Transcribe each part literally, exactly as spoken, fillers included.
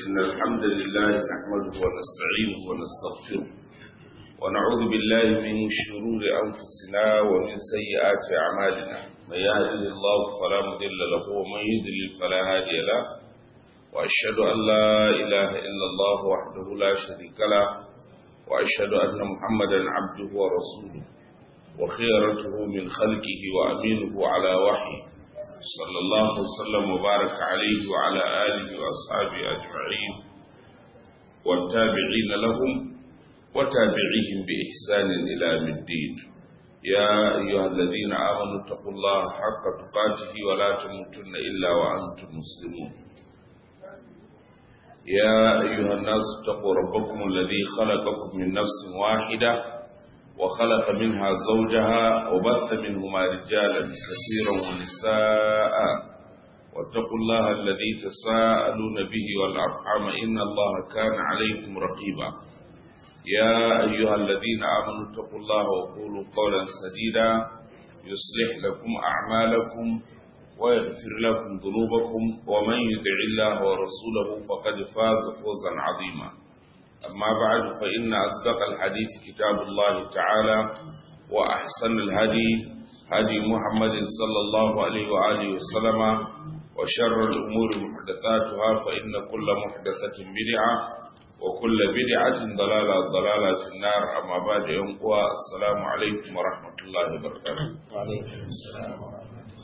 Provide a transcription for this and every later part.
إن الحمد لله نحمده ونستعينه ونستغفره ونعوذ بالله من شرور أنفسنا ومن سيئات أعمالنا من يهده الله فلا مضل له ومن يضلل فلا هادي له وأشهد أن لا إله إلا الله وحده لا شريك له وأشهد أن محمدا عبده ورسوله وخيرته من خلقه وأمينه على وحيه صلى الله وسلم وبارك عليه وعلى آله وأصحابه أجمعين والتابعين لهم وتابعيهم بإحسان إلى يوم الدين. يا أيها الذين آمنوا اتقوا الله حق تقاته ولا تموتن إلا وأنتم مسلمون. يا أيها الناس اتقوا ربكم الذي خلقكم من نفس واحدة وخلق منها زوجها وبث منهما رجالا كثيرا ونساء واتقوا الله الذي تساءلون به والأرحام إن الله كان عليكم رقيبا. يا أيها الذين آمنوا اتقوا الله وقولوا قولا سديدا يصلح لكم أعمالكم ويغفر لكم ذنوبكم ومن يطع الله ورسوله فقد فاز فوزا عظيما. أما بعد فإن أصدق الحديث كتاب الله تعالى وأحسن الهدي هدي محمد صلى الله عليه وآله وسلم وشر الأمور محدثاتها فإن كل محدثة بدعة وكل بدعة ضلالة ضلالة في النار. أما بعد ينقوى السلام عليكم ورحمة الله وبركاته. وعليكم السلام ورحمة الله.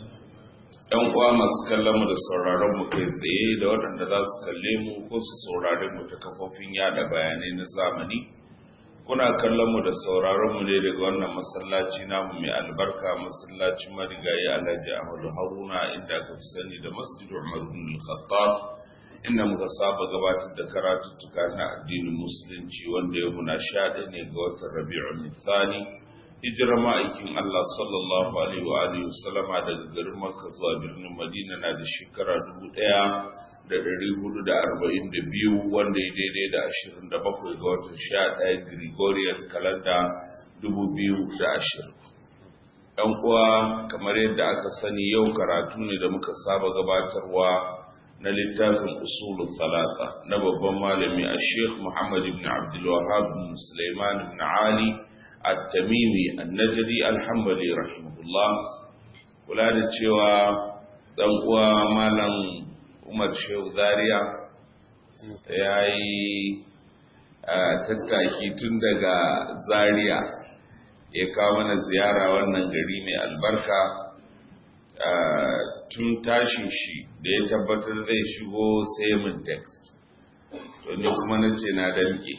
‘Yan uwa masu kallon mu da sauraron mu kai tsaye da waɗanda za su kalle mu ko su saurare mu ta kafofin yada bayanai na zamani, kuna kallon mu da sauraron mu ne daga wannan masallaci namu mai albarka, masallacin marigayi Alhaji Ahmadu Haruna inda aka fi sani da Masjid Umar ibn al-Khattab, inda muka saba gabatar da karatuttuka na addinin musulunci wanda ya muna sha ne ga watan Rabi'ul Thani. Hijirar ma'aikin Allah sallallahu Alaihi wa Alaihi wasallama daga garin Makka zuwa birnin Madina na da shekara dubu ɗaya da ɗari hudu da arba'in da biyu wanda ya daidai da ashirin da bakwai ga watan sha ɗaya Gregorian kalanda dubu biyu da ashirin. ‘Yan uwa kamar yadda aka sani yau karatu ne da muka saba gabatarwa na littafin usulul salata na babban malami a Sheikh Muhammad ibn Abdul Wahhab ibn Sulaiman ibn Ali At-Tamimi An-Najdi Al-Hanbali rahimahullah. Kula da cewa dan uwa malam Umar Shehu Zaria yayi tattaki tun daga Zaria ya kawo mana ziyara wannan gari mai albarka. Tun tashin shi da ya tabbatar zai shigo sai mun text to ne kuma nace na damke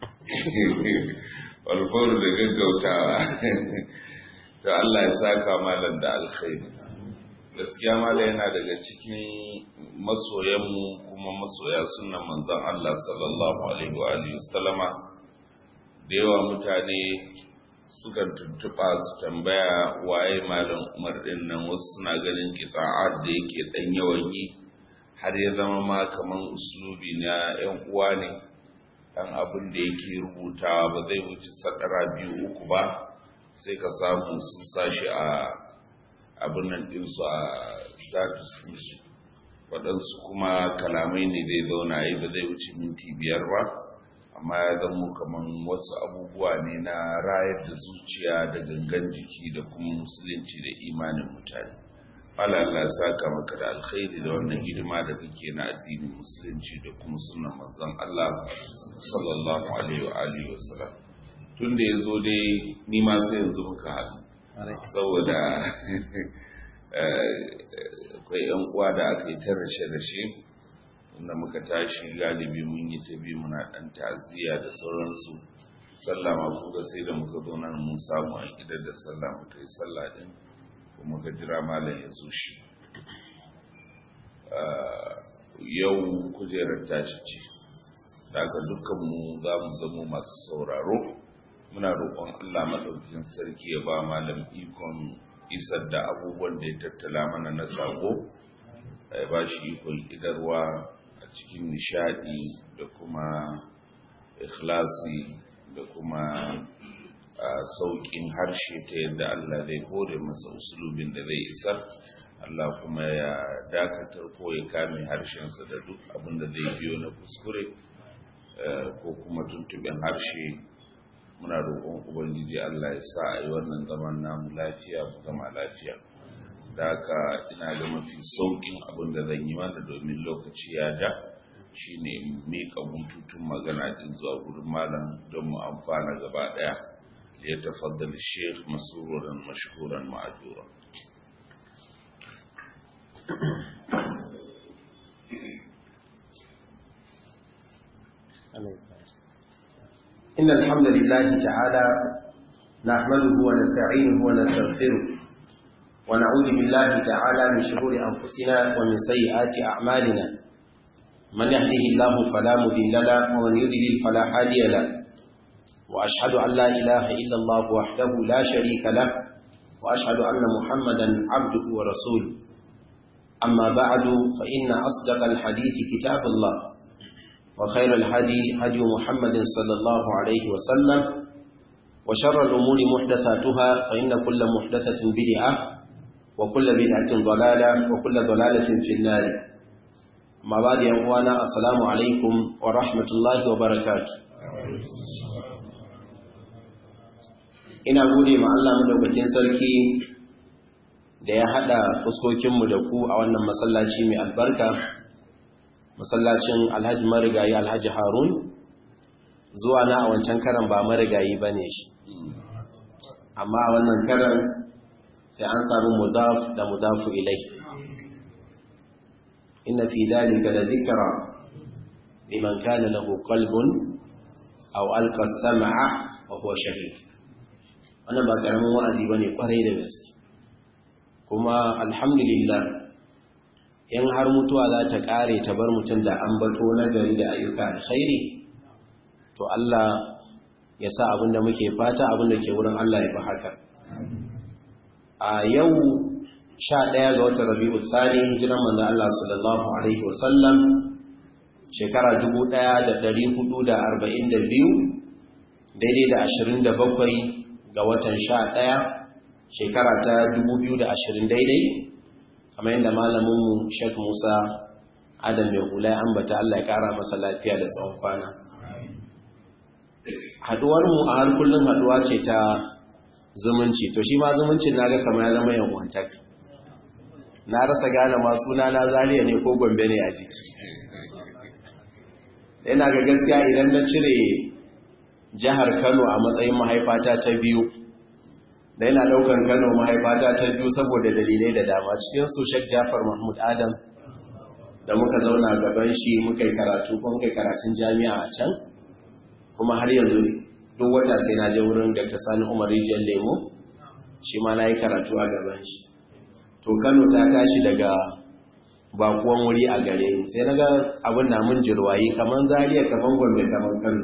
alfaru da gaggautawa. To Allah ya saka malam da alkhairi. Gaskiya malam yana daga cikin masoyanmu kuma masoya sunnan manzon Allah sallallahu alaihi wa alihi wasallama. Da yawa mutane sukan tuntuɓa su tambaya waye malam Umar din nan, wasu suna ganin qita'at da yake dan yawan yi har ya zama ma kaman uslubi na ƴan uwa ne. Dan abin da yake rubutawa ba zai wuce sadara biyu uku ba sai ka samu sun sashi a abin nan ɗinsu a status ɗinsu, waɗansu kuma kalamai ne zai zauna yi ba zai wuce minti biyar ba, amma ya zama kamar wasu abubuwa ne na rayar da zuciya da gangan jiki da kuma musulunci da imanin mutane. Allah ya saka maka da alkhairi da wannan hidima da kake na addinin musulunci da kuma sunnar manzon Allah sallallahu alaihi wa alihi wasallam. Tun da yazo dai ni ma sai yanzu muka haɗu saboda akwai yan uwa da aka yi ta rashe-rashe inda muka tashi galibi mun yi ta bi muna dan ta'aziyya da sauransu. Sallah ma kuka sai da muka zo nan mun samu an idar da sallah muka yi sallah din kuma ka jira malam ya zo shi. Yau kujerar tashi ce, daga dukkanmu za mu zamo masu sauraro. Muna roƙon Allah maɗaukin sarki ya ba malam ikon isar da abubuwan da ya tattala mana na sako, ya ba shi ikon idarwa a cikin nishaɗi da kuma ikhlasi da kuma sauƙin harshe ta yadda Allah zai hore masa usulubin da zai isar. Allah kuma ya dakatar ko ya kame harshensa da duk abin da zai biyo na kuskure ko kuma tuntuɓin harshe. Muna roƙon Ubangiji Allah ya sa a yi wannan zaman namu lafiya mu zama lafiya. Da haka ina ga mafi sauƙin abin da zan yi mana domin lokaci ya ja shi ne miƙa bututun magana din zuwa gurin malam don mu amfana gaba ɗaya. Ya tafaddal Sheikh masruran mashkuran ma'ajura. إن الحمد لله تعالى نحمده ونستعينه ونستغفره ونعوذ بالله تعالى من شرور أنفسنا ومن سيئات أعمالنا من يهده الله فلا مضل له ومن يضلل فلا هادي له وأشهد أن لا إله إلا الله وحده لا شريك له وأشهد أن محمدا عبده ورسوله أما بعد فإن أصدق الحديث كتاب الله وخير الهدي هدي محمد صلى الله عليه وسلم وشر الأمور محدثاتها فإن كل محدثة بدعة وكل بدعة ضلالة وكل ضلالة في النار. أما بعد يا أخوانا السلام عليكم ورحمة الله وبركاته. ina gode ma Allah madaukakin sarki da ya hada fuskokinmu da ku a wannan masallaci mai albarka, masallacin Alhaji Marigayi Alhaji Harun. Zuwa na a wancan karan ba marigayi bane shi, amma a wannan karan sai an samu mudaf da mudafu ilai. inna fi dhalika la dhikra liman kana lahu qalbun aw alqa as-sam'a wa huwa shahid. wannan ba karamin wa'azi bane kwarai da gaske, kuma alhamdulillah in har mutuwa za ta kare ta bar mutum da ambato na gari da ayyuka alkhairi, to Allah ya sa abinda muke fata abinda ke wurin Allah ya fi haka. A yau sha ɗaya ga watan Rabi'ul Thani hijiran manzon Allah sallallahu alaihi wasallam shekara dubu ɗaya da ɗari hudu da arba'in da biyu daidai da ashirin da bakwai ga watan sha ɗaya shekara ta dubu biyu da ashirin daidai, kamar yadda malaminmu Sheikh Musa Adam mai hula ya ambata, Allah ya kara masa lafiya da tsawon kwana. Haduwarmu a har kullum haduwa ce ta zumunci, to shi ma zumuncin naga kamar ya zama yanwantaka. Na rasa gane ma suna na Zaria ne ko Gombe ne a jiki. Ina ga gaskiya idan na cire jihar Kano a matsayin mahaifata ta biyu, da yana daukan Kano mahaifata ta biyu saboda dalilai da dama, cikin su Sheikh Jafar Mahmud Adam da muka zauna gaban shi muka yi karatu ko muka yi karatun jami'a a can, kuma har yanzu duk wata sai na je wurin Doctor Sani Umar Rijiyar Lemo, shi ma na yi karatu a gaban shi. To Kano ta tashi daga bakuwan wuri a gare ni, sai na ga abin na mun jirwayi kaman Zaria kaman Gombe kaman Kano.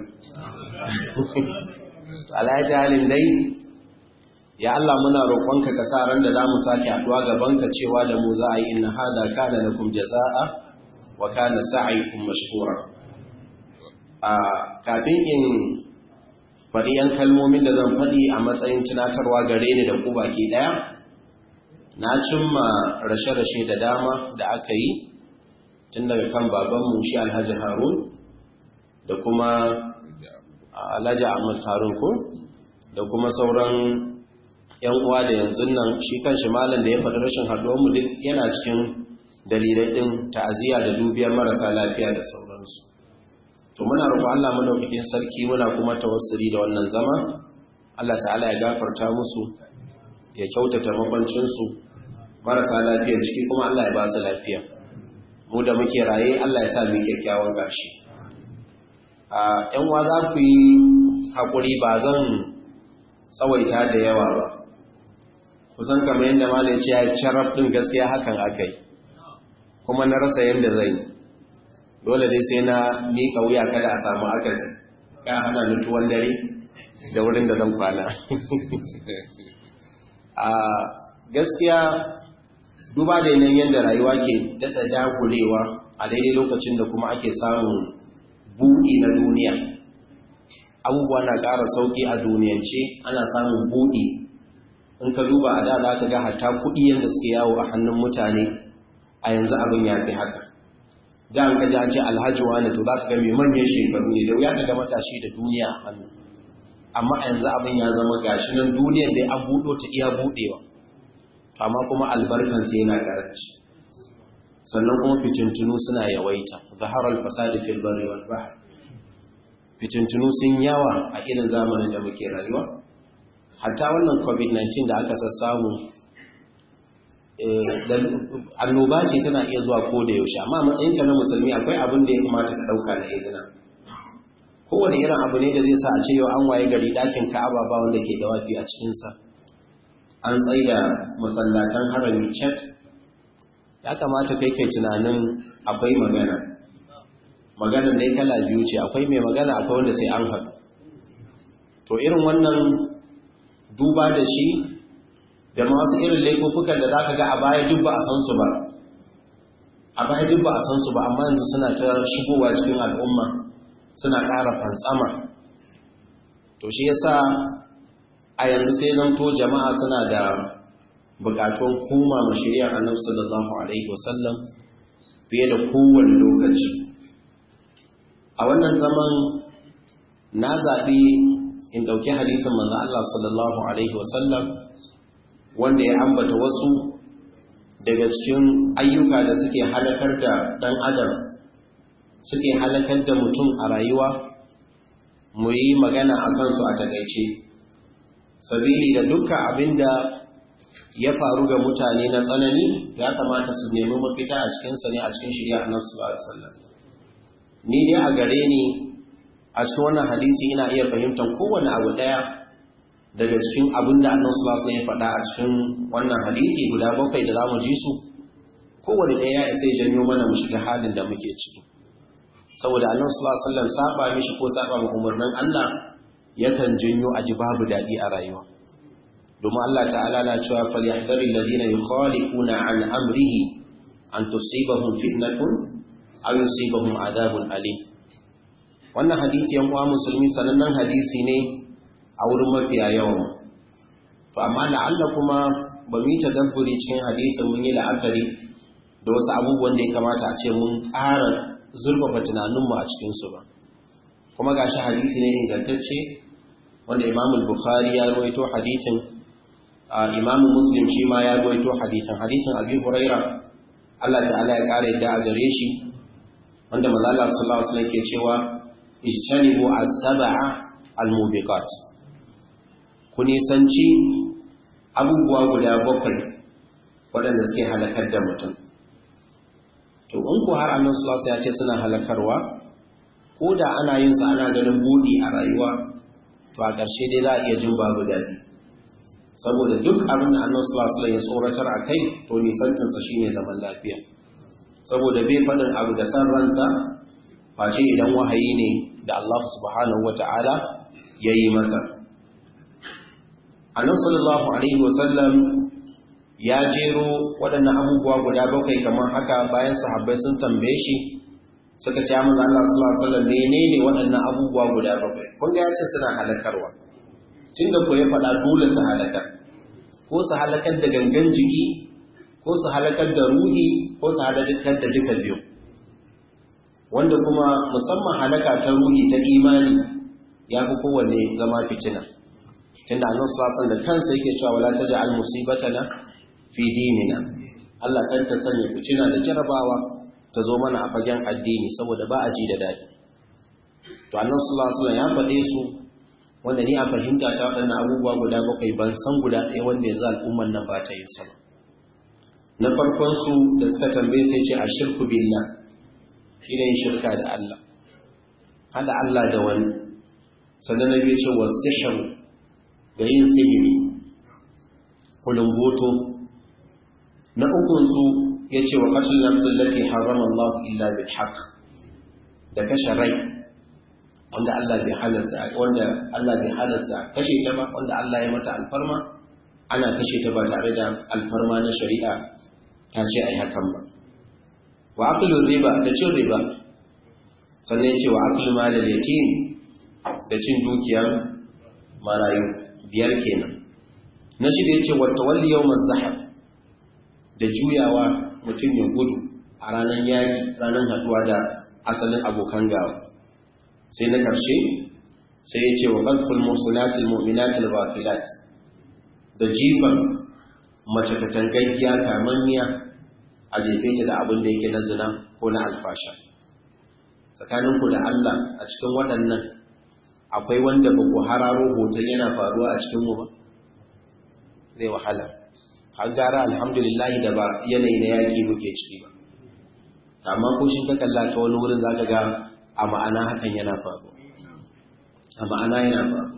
Alhaji halin dai, ya Allah muna roƙonka ka sa ran da za mu sake haɗuwa gabanka cewa da mu za a yi inna hada kana lakum jazaa'a wa kana sa'yukum mashkura. A kafin in faɗi ‘yan kalmomin da zan faɗi a matsayin tunatarwa gare ni da ku baki ɗaya, na cimma rashe-rashe da dama da aka yi tun daga kan babanmu shi Alhaji Harun da kuma Alhaji Ahmad Harun ko da kuma sauran ‘yan uwa da yanzu nan shi kan shi malam da ya faɗi rashin haɗuwarmu duk yana cikin dalilai ɗin ta'aziyya da dubiyar marasa lafiya da sauransu. To muna roƙon Allah madaukakin sarki muna kuma tawassuli da wannan zama, Allah ta'ala ya gafarta musu, ya kyautata makwancin su, marasa lafiyar ciki kuma Allah ya ba su lafiya. Mu da muke raye Allah ya sa mu kyakkyawan ƙarshe. A ƴan uwa za ku yi hakuri, ba zan tsawaita da yawa ba. Kusan kamar yadda malam ce ya carab din gaskiya hakan akai. Kuma na rasa yanda zai yi. Dole dai sai na miƙa wuya kada a samu akasi, ka hana ni tuwon dare da wurin da zan kwana. A gaskiya duba da yanayin yadda rayuwa ke daɗa dagulewa a daidai lokacin da kuma ake samun buɗi na duniya, abubuwa na ƙara sauƙi a duniyance, ana samun buɗi. In ka duba a da za ka ga hatta kuɗi yadda suke yawo a hannun mutane, a yanzu abin ya fi haka. Da an ka ji an ce alhaji wani to za ka ga mai manyan shekaru ne, da wuya ka ga matashi da duniya a hannu. Amma a yanzu abin ya zama gashi nan duniyar dai an buɗo ta iya buɗewa, amma kuma albarkansa yana ƙaranci. Sannan kuma fitintunu suna yawaita, zaharar fasadi fil barri wal bahr. Fitintunu sun yawa a irin zamanin da muke rayuwa. Hatta wannan covid nineteen da aka sassamu, annoba ce tana iya zuwa ko da yaushe, amma matsayinka na musulmi akwai abin da ya kamata ka ɗauka na izina. Kowane irin abu ne da zai sa a ce yau an waye gari ɗakin Ka'aba ba wanda ke da wafi a cikinsa, an tsaida masallatan harami cek, ya kamata kai kai tunanin akwai magana. Maganar dai kala biyu ce, akwai mai magana akwai wanda sai an haɗu. To irin wannan duba da shi da masu irin laifukan da za ka ga a baya duk ba a san su ba, a baya duk ba a san su ba, amma yanzu suna ta shigowa cikin al'umma, suna ƙara fantsama. To shi yasa a yanzu sai zanto jama'a suna da buƙatun koma ma shari'ar Annabi sallallahu alaihi wasallam fiye da kowane lokaci. A wannan zaman na zaɓi in ɗauki hadisin manzo Allah sallallahu alaihi wasallam wanda ya ambata wasu daga cikin ayyuka da suke halakar da ɗan adam, suke halakar da mutum a rayuwa, mu yi magana a kansu a takaice. Sabili da dukkan abinda ya faru ga mutane na tsanani ya kamata su nemi mafita a cikinsa ne a cikin shari'a Annabi sallallahu alaihi wasallam. Ni dai a gare ni a cikin wannan hadisi ina iya fahimtar kowane abu daya daga cikin abin da Annabi sallallahu alaihi wasallam ya faɗa a cikin wannan hadisi guda bakwai da zamu ji su, kowane daya ya sai janyo mana mu shiga halin da muke ciki. Saboda Annabi sallallahu alaihi wasallam saba mishi ko saba ma umarnin Allah yakan janyo aji babu dadi a rayuwa. Domin Allah ta'ala na cewa falyahdharil ladina yukhalifuna an amrihi an tusibahum fitnatun aw yusibahum adhabun alim. Wannan hadisi yan uwa musulmi sanannen hadisi ne a wurin mafiya yawan. To amma la'alla kuma ba mu yi tadabburi cikin hadisin mun yi la'akari da wasu abubuwan da ya kamata a ce mun ƙara zurfafa tunaninmu a cikinsu ba. Kuma gashi hadisi ne ingantacce wanda Imam Bukhari ya rawaito hadisin, Imam Muslim shi ma ya rawaito hadisin, hadisin Abi Hurairah Allah ta'ala ya ƙara yadda a gare shi, wanda manzo Allah sallallahu alaihi wasallam ke cewa ijtanibu as-sab'a al-mubiqat, ku nisanci abubuwa guda bakwai waɗanda suke halakar da mutum. To in ku har Annabi sallallahu alaihi wasallam ya ce suna halakarwa, ko da ana yin sa ana ganin budi a rayuwa, to a ƙarshe dai za a iya jin babu daɗi. Saboda duk abin da Annabi sallallahu alaihi wasallam ya tsoratar a kai, to nisantin sa shine zaman lafiya. Saboda bai faɗin abu da san ransa face idan wahayi ne da Allah subhanahu wata'ala ya yi masa. Annabi sallallahu alaihi wasallam ya jero waɗannan abubuwa guda bakwai kamar haka bayan sahabbai sun tambaye shi, suka ce manzo Allah sallallahu alaihi wasallam menene waɗannan abubuwa guda bakwai? Kun ga yace suna halakarwa. Tunda ko ya faɗa dole su halakar. Ko su halakar da gangan jiki, ko su halakar da ruhi, ko su halakar da duka biyu. Wanda kuma musamman halaka ta ruhi ta imani ya fi kowanne zama fitina. Tunda Annabi sallallahu alaihi wasallam da kansa yake cewa wala taj'al musibatana fi dinina. Allah kan ta sanya fitina da jarabawa ta zo mana a fagen addini saboda ba a ji da dadi. To Annabi sallallahu alaihi wasallam ya faɗe su, wanda ni a fahimta ta waɗannan abubuwa guda bakwai ban san guda ɗaya wanda ya za al'umman nan ba ta yin sa. Na farkon su da suka tambaye sai ce ashirku billah, shine yin shirka da Allah, hada Allah da wani. Sannan na biyu ce wasihru, da yin sihiri, kulumboto. Na ukunsu ya ce wa ƙashin nafsin lati harama Allah illa bil haqq, da kashe rai wanda Allah bai halasta wanda Allah bai halasta kashe ta ba, wanda Allah ya mata alfarma ana kashe ta ba tare da alfarma na shari'a ta ce ai hakan ba. Wa aklu riba, da cin riba. Sannan ya ce wa aklu malal yatim, da cin dukiyar marayu biyar kenan. Na shida yace wa tawalli yawmaz zahaf, da juyawa mutum ya gudu a ranar yaki, ranar haduwa da asalin abokan gawa. Sai na karshe sai yace wa qadful muhsinatil mu'minatil ghafilat, da jifan mace katangaggiya kamanniya a jefe ta da abin da yake na zina ko na alfasha. Tsakaninku da Allah a cikin waɗannan akwai wanda ba ku hararo hoton yana faruwa a cikinmu ba? Zai wahala. Har gara alhamdulillahi da ba yanayi na yaƙi muke ciki ba. Amma ko shi ka kalla ta wani wurin za ka ga a ma'ana hakan yana faruwa. A ma'ana yana faruwa.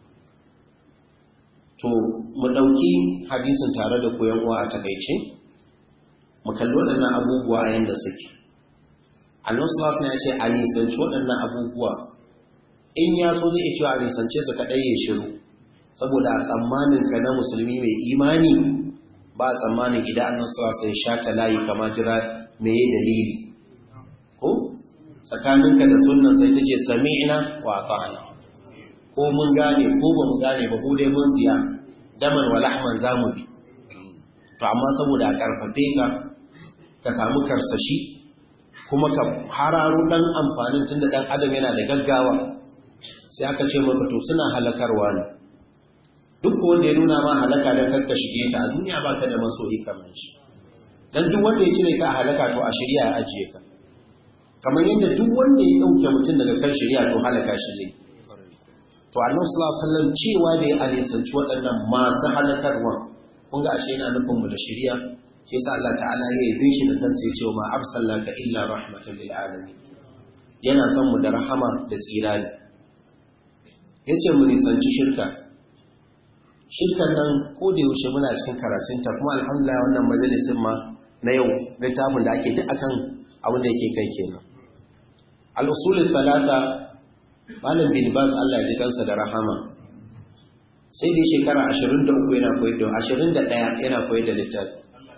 To, mu ɗauki hadisin tare da koyon uwa a takaice, mu kalli waɗannan abubuwa a yanda suke. Annabi sallallahu alaihi wasallam ya ce a nisanci waɗannan abubuwa, in ya so zai ce a nisance su kaɗai ya shiru, saboda a tsammanin ka na musulmi mai imani ba a tsammanin idan Annabi sallallahu alaihi wasallam ya shata layi kama jira me dalili. Ko tsakaninka da sunnan sai ta ce sami'na wa ata'na, ko mun gane ko ba mu gane ba ko dai mun siya daman wa lahman zamu bi. To amma saboda a karfafe ka ka samu karsashi kuma ka hararo dan amfanin tunda dan adam yana da gaggawa, sai aka ce maka to suna halakarwa ne. Duk wanda ya nuna ma halaka dan kakka shige ta a duniya baka da masoyi kamar shi. Dan duk wanda ya cire ka a halaka to a shari'a ya ajiye ka. Kamar yadda duk wanda ya dauke mutum daga kan shari'a to halaka shi zai. To Annabi sallallahu alaihi wasallam cewa da ya alisanci waɗannan masu halakarwa, kun ga ashe yana nufin mu da shari'a. Ke sa Allah ta'ala ya yi shi da kansa ya ce wa ma arsalnaka illa rahmatan lil alamin. Yana son mu da rahama da tsira ne. Yace mu nisanci shirka. Shirkan nan ko da yaushe muna cikin karatun ta, kuma alhamdulillah wannan majalisin ma na yau littafin da ake duk akan abin da yake kai kenan. Al-usul thalatha, Malam bin Baz Allah ya ji kansa da rahama, sai dai shekara ashirin da uku yana koyar da ashirin da ɗaya yana koyar da littafi.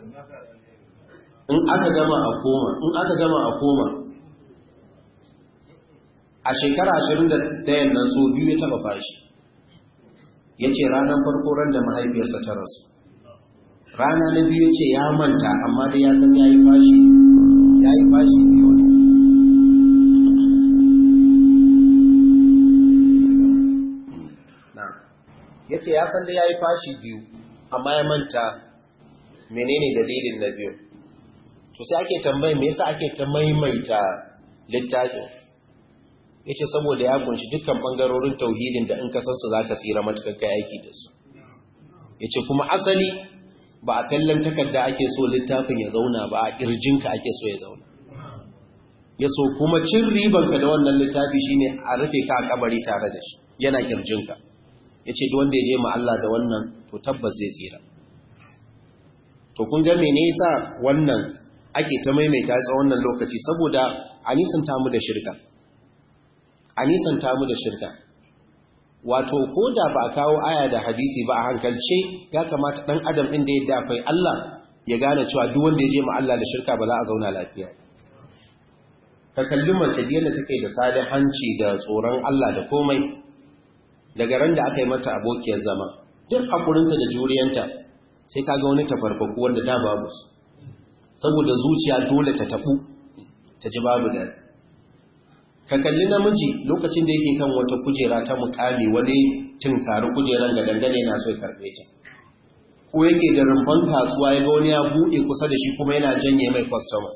In aka gama a koma, in aka gama a koma, a shekara ashirin da ɗayan nan so biyu ya taɓa fashi. Ya ce ranar farko ran da mahaifiyarsa ta rasu. Rana na biyu ce ya manta, amma dai ya san ya yi fashi, ya yi fashi biyu ne. Ya ce ya san da ya yi fashi biyu, amma ya manta menene dalilin na biyu. To sai ake tambayi me yasa ake ta maimaita littafin. Ya ce saboda ya kunshi dukkan ɓangarorin tauhidin da in ka san su za ka tsira matuƙar kai aiki da su. Ya ce kuma asali ba a kallon takarda ake so littafin ya zauna ba, a ƙirjinka ake so ya zauna. Ya so kuma cin ribanka da wannan littafi shine a rufe ka a kabari tare da shi, yana ƙirjinka. Ya ce wanda ya je ma Allah da wannan to tabbas zai tsira. To kun ga mene yasa wannan ake ta maimaita tsawon wannan lokaci, saboda a nisanta mu da shirka. A nisanta mu da shirka. Wato ko da ba a kawo aya da hadisi ba, a hankalce ya kamata dan adam din da yadda akwai Allah ya gane cewa duk wanda ya je ma Allah da shirka ba za a zauna lafiya. Ka kalli mace da take da salihanci da tsoron Allah da komai, daga ran da aka yi mata abokiyar zama, duk hakurinta da juriyanta sai kaga wani tafarfaku wanda da babu su, saboda zuciya dole ta tabu ta ji babu da. Ka kalli namiji lokacin da yake kan wata kujera ta mukami, wani tinkari kujeran ga dangane yana so ya karbe ta, ko yake da rumfan kasuwa ya ga wani ya buɗe kusa da shi kuma yana janye mai customers,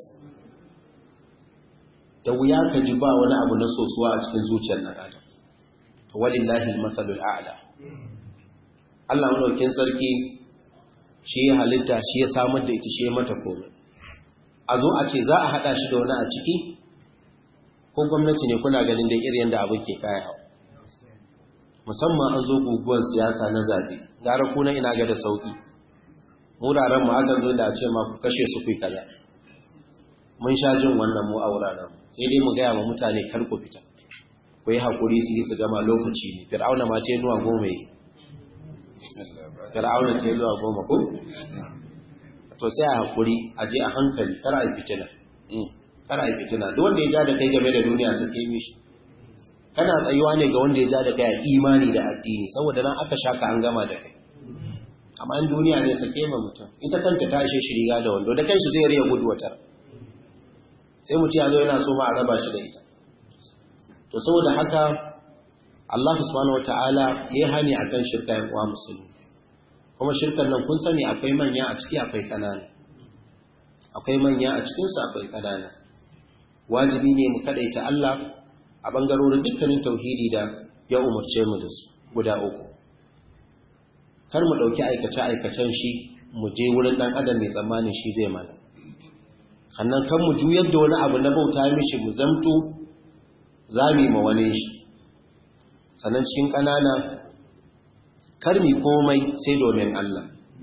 da wuya ka ji ba wani abu na sosuwa a cikin zuciyar nan adam. To walillahi al-mathalul a'la. Allah madaukin sarki shi ya halitta, shi ya samar da ita, shi ya mata komai. A zo a ce za a hada shi da wani a ciki, ko gwamnati ne kuna ganin da irin yanda abin ke kayawa. Musamman an zo guguwar siyasa na zabe, gara kuna ina ga da sauki. Wuraren mu aka zo da a ce ma ku kashe su ku kaza. Mun sha jin wannan mu a wuraren, sai dai mu gaya wa mutane kar ku fita. Ku yi haƙuri su yi su gama lokaci ne. Fir'auna ma ta yi nuwa goma yi. Fir'auna ta yi nuwa goma ko? To sai a haƙuri, a je a hankali, kar a yi fitina. Kar a yi fitina. Duk wanda ya ja da kai game da duniya su ke mishi. kana tsayuwa ne ga wanda ya ja da kai a imani da addini, saboda nan aka shaka an gama da kai. Amma in duniya ne sake ma mutum, ita kanta ta ishe shi riga da wando, da kanshi zai riya gudu watar, sai mutum ya zo yana so ma a raba shi da ita. To saboda haka Allah subhanahu wataala ya hani akan shirka yan uwa musulmi, kuma shirkan nan kun sani akwai manya a ciki akwai kanana, akwai manya a cikinsu akwai kanana. Wajibi ne mu kadaita Allah a bangarorin dukkanin tauhidi da ya umarce mu da su guda uku. Kar mu dauki aikace aikacen shi mu je wurin dan adam mai tsammanin shi zai mana, sannan kan mu juyar da wani abu na bauta mishi mu zamto zami ma wani shi. Sannan cikin kanana kar mi komai sai domin Allah.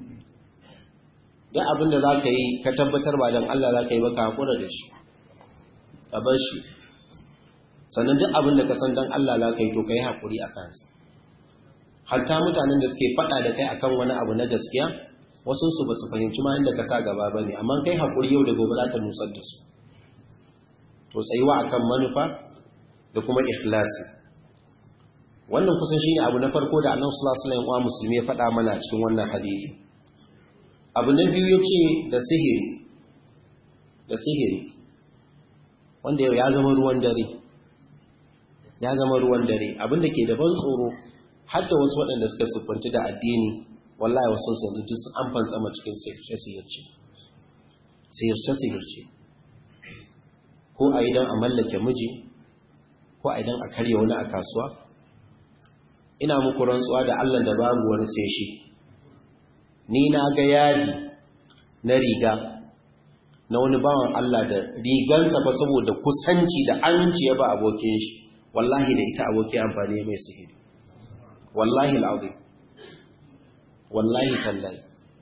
Duk abin da za ka yi ka tabbatar ba don Allah za ka yi ba ka haƙura da shi, ka bar shi. Sannan duk abin da ka san don Allah za ka yi to ka yi haƙuri a kansa. Hatta mutanen da suke faɗa da kai akan wani abu na gaskiya, wasu su ba su fahimci ma inda ka sa gaba ba ne, amma kai haƙuri yau da gobe za ta nusar da su. To tsayuwa akan manufa da kuma ikhlasi. Wannan kusan shine abu na farko da Annabi sallallahu alaihi wasallam musulmi ya faɗa mana cikin wannan hadisi. Abu na biyu yace da sihiri. Da sihiri. Wanda yau ya zama ruwan dare. Ya zama ruwan dare. Abinda ke da ban tsoro, har da wasu waɗanda suka siffanci da addini, wallahi wasu sun duk sun amfan tsama cikin sihirce sihirce. Sihirce sihirce. Ko a idan a mallake miji, ko a idan a karya wani a kasuwa. Ina muku rantsuwa da Allah da babu wani sai shi. Ni na ga yaji na riga na wani bawan Allah da rigansa ba saboda kusanci da aminci ya ba abokin shi, wallahi da ita abokin amfani mai sihiri. Wallahi al'azim. Wallahi tallahi.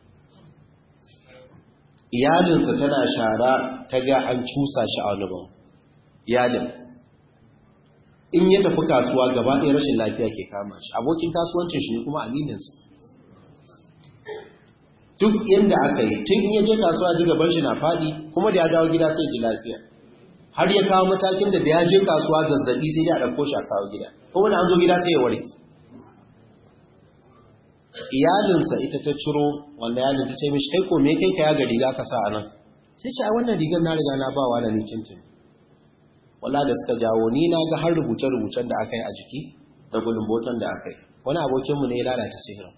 Iyalinsa tana shara ta ga an cusa shi a wani ban. Iyalin. In ya tafi kasuwa gaba ɗaya rashin lafiya ke kama shi, abokin kasuwancin shi ne kuma amininsa. Duk inda aka yi, tun ya je kasuwa ji gaban shi na faɗi, kuma da ya dawo gida sai ji lafiya. Har ya kawo matakin da da ya je kasuwa zazzabi sai ya ɗauko shi a kawo gida, kuma da an zo gida sai ya warke. Iyalinsa ita ta ciro wanda iyalin ta ce mishi, kai ko me kai ka ya ga riga ka sa a nan? Sai ce a wannan rigar na riga na ba wa na ni cincin. Walla da suka jawo, ni na ga har rubuce-rubucen da aka yi a jiki da gulumbotan da aka yi. Wani abokinmu ne ya lalata sihirin.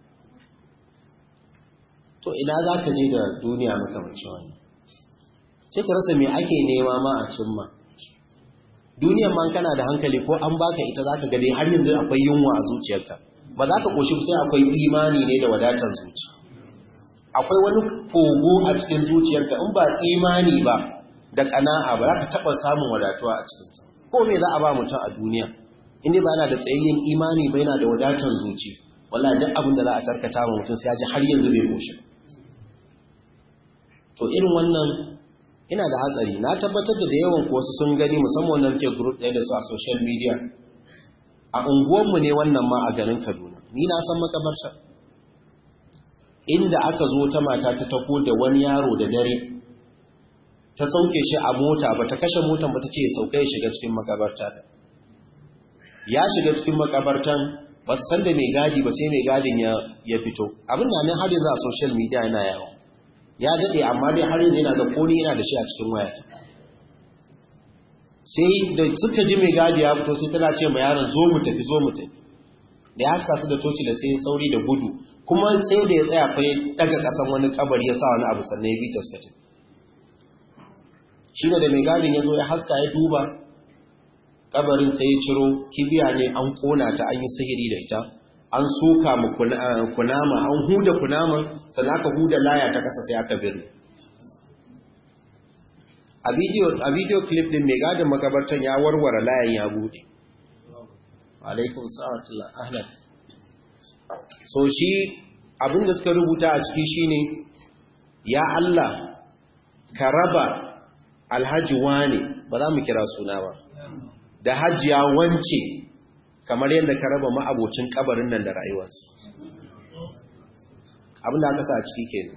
To ina za ka je da duniya makamancin wani? Sai ka rasa me ake nema ma a cimma. Duniyan ma kana da hankali ko an baka ita za ka gade har yanzu akwai yunwa a zuciyarka. Ba za ka ƙoshi sai akwai imani ne da wadatar zuci. Akwai wani kogo a cikin zuciyarka in ba imani ba da ƙana'a ba za ka taɓa samun wadatuwa a cikinsa. Ko me za a ba mutum a duniya? Inda ba yana da tsayayyen imani ba yana da wadatar zuci. Wallahi duk abin da za a tarkata ma mutum sai ya ji har yanzu bai ƙoshi. To irin wannan ina da hatsari. Na tabbatar da da yawan ko wasu sun gani, musamman wannan ke group ɗaya da su a social media. A unguwanmu ne wannan ma a garin Kaduna. Ni na san makabarta. Inda aka zo ta mata ta tafi da wani yaro da dare, ta sauke shi a mota, ba ta kashe motan ba ta ce ya sauka ya shiga cikin makabarta. Ya shiga cikin makabartan ba su san da mai gadi ba sai mai gadin ya fito. Abin da nan har yanzu a social media yana yawo. Ya daɗe amma dai har yanzu yana da koni yana da shi a cikin wayata. Sai da suka ji mai gadi ya fito sai tana ce ma yaron zo mu tafi zo mu tafi. Da ya haska su da toci da sai sauri da gudu, kuma sai da ya tsaya fa ya daga kasan wani kabari ya sa wani abu sannan ya bi ta suka tafi. Shi da mai gadin ya zo ya haska ya duba kabarin sai ya ciro kibiya ne an kona ta an yi sihiri da ita, an soka mu kunama, an huda kunaman sannan aka huda laya ta kasa sai aka birni. A bidiyo clip din mai gadin makabartan ya warware layan ya bude. Alaikun sa'atullah ahlan. So shi abinda suka rubuta a ciki shine, ya Allah ka raba alhaji wane, ba za mu kira suna ba, da hajiya wance kamar yadda ka raba ma'abocin kabarin nan da rayuwarsa. Abinda aka sa a ciki kenan.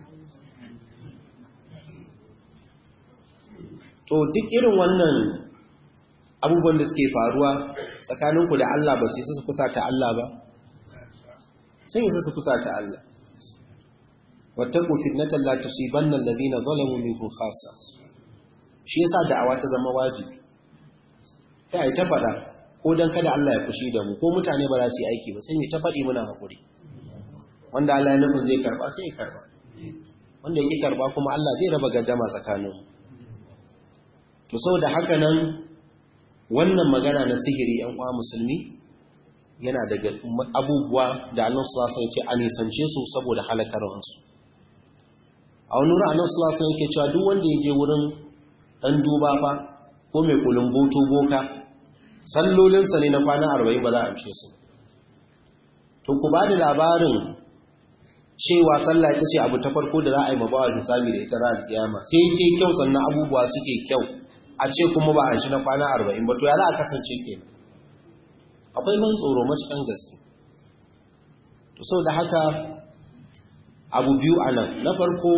To duk irin wannan abubuwan da suke faruwa tsakaninku da Allah ba su yi su kusa ta Allah ba sai yi su kusa ta Allah wattaqu fitnatan la tusibanna alladhina zalamu minkum khassa shi yasa da'awa ta zama wajibi sai ai ta fada ko dan kada Allah ya fushi da mu ko mutane ba za su yi aiki ba sai mu ta fadi muna hakuri wanda Allah ya nufin zai karba sai ya karba wanda yake karba kuma Allah zai raba gaddama tsakaninmu to saboda haka nan wannan magana na sihiri ‘yan uwa musulmi yana daga abubuwa da Allah sallallahu alaihi wasallam yake a nisance su saboda halakarwansu a wani wurin Allah sallallahu alaihi wasallam yake cewa duk wanda ya je wurin dan duba fa ko mai kulumboto boka sallolinsa ne na kwana arba'in ba za a amshe su to ku ba da labarin cewa sallah ita ce abu ta farko da za a yi mabawa hisabi da ita ranar kiyama sai ke kyau sannan abubuwa suke kyau a ce kuma ba a shi na kwana arba'in ba to ya za a kasance ke akwai man tsoro matukan gaske to sau da haka abu biyu a nan na farko